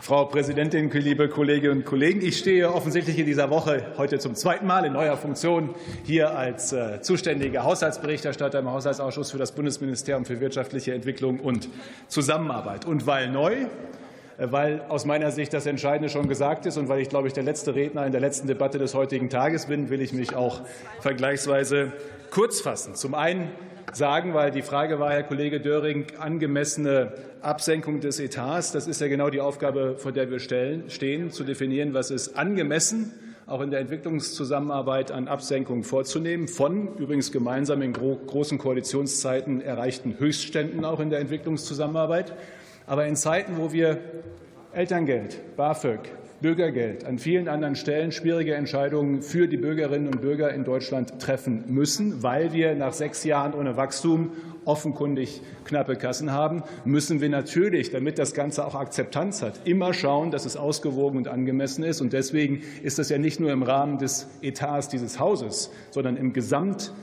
Frau Präsidentin, liebe Kolleginnen und Kollegen! Ich stehe offensichtlich in dieser Woche heute zum zweiten Mal in neuer Funktion hier als zuständiger Haushaltsberichterstatter im Haushaltsausschuss für das Bundesministerium für wirtschaftliche Entwicklung und Zusammenarbeit. Und weil neu, weil aus meiner Sicht das Entscheidende schon gesagt ist und weil ich, glaube ich, der letzte Redner in der letzten Debatte des heutigen Tages bin, will ich mich auch vergleichsweise kurz fassen. Zum einen sagen, weil die Frage war, Herr Kollege Döring, angemessene Absenkung des Etats. Das ist ja genau die Aufgabe, vor der wir stehen, zu definieren, was ist angemessen, auch in der Entwicklungszusammenarbeit an Absenkungen vorzunehmen, von übrigens gemeinsam in großen Koalitionszeiten erreichten Höchstständen auch in der Entwicklungszusammenarbeit. Aber in Zeiten, wo wir Elterngeld, BAföG, Bürgergeld, an vielen anderen Stellen schwierige Entscheidungen für die Bürgerinnen und Bürger in Deutschland treffen müssen, weil wir nach sechs Jahren ohne Wachstum offenkundig knappe Kassen haben, müssen wir natürlich, damit das Ganze auch Akzeptanz hat, immer schauen, dass es ausgewogen und angemessen ist. Und deswegen ist das ja nicht nur im Rahmen des Etats dieses Hauses, sondern im Gesamt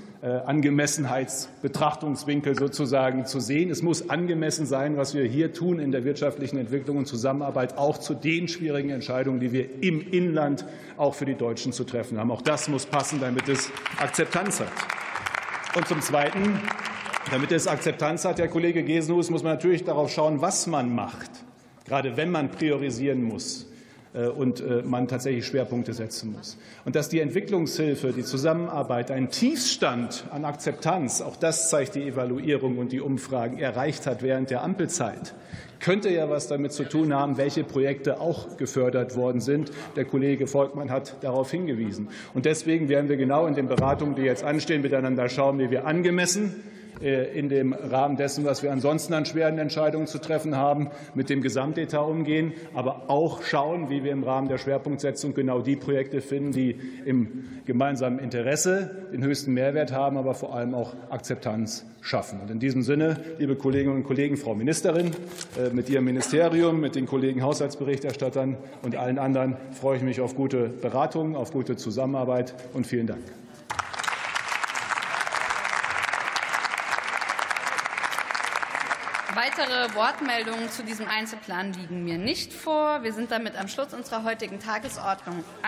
Angemessenheitsbetrachtungswinkel sozusagen zu sehen. Es muss angemessen sein, was wir hier tun in der wirtschaftlichen Entwicklung und Zusammenarbeit, auch zu den schwierigen Entscheidungen, die wir im Inland auch für die Deutschen zu treffen haben. Auch das muss passen, damit es Akzeptanz hat. Und zum Zweiten, damit es Akzeptanz hat, Herr Kollege Gesenhues, muss man natürlich darauf schauen, was man macht, gerade wenn man priorisieren muss und man tatsächlich Schwerpunkte setzen muss. Und dass die Entwicklungshilfe, die Zusammenarbeit einen Tiefstand an Akzeptanz, auch das zeigt die Evaluierung und die Umfragen, erreicht hat während der Ampelzeit, könnte ja was damit zu tun haben, welche Projekte auch gefördert worden sind. Der Kollege Volkmann hat darauf hingewiesen. Und deswegen werden wir genau in den Beratungen, die jetzt anstehen, miteinander schauen, wie wir angemessen in dem Rahmen dessen, was wir ansonsten an schweren Entscheidungen zu treffen haben, mit dem Gesamtetat umgehen, aber auch schauen, wie wir im Rahmen der Schwerpunktsetzung genau die Projekte finden, die im gemeinsamen Interesse den höchsten Mehrwert haben, aber vor allem auch Akzeptanz schaffen. Und in diesem Sinne, liebe Kolleginnen und Kollegen, Frau Ministerin, mit Ihrem Ministerium, mit den Kollegen Haushaltsberichterstattern und allen anderen freue ich mich auf gute Beratungen, auf gute Zusammenarbeit und vielen Dank. Weitere Wortmeldungen zu diesem Einzelplan liegen mir nicht vor. Wir sind damit am Schluss unserer heutigen Tagesordnung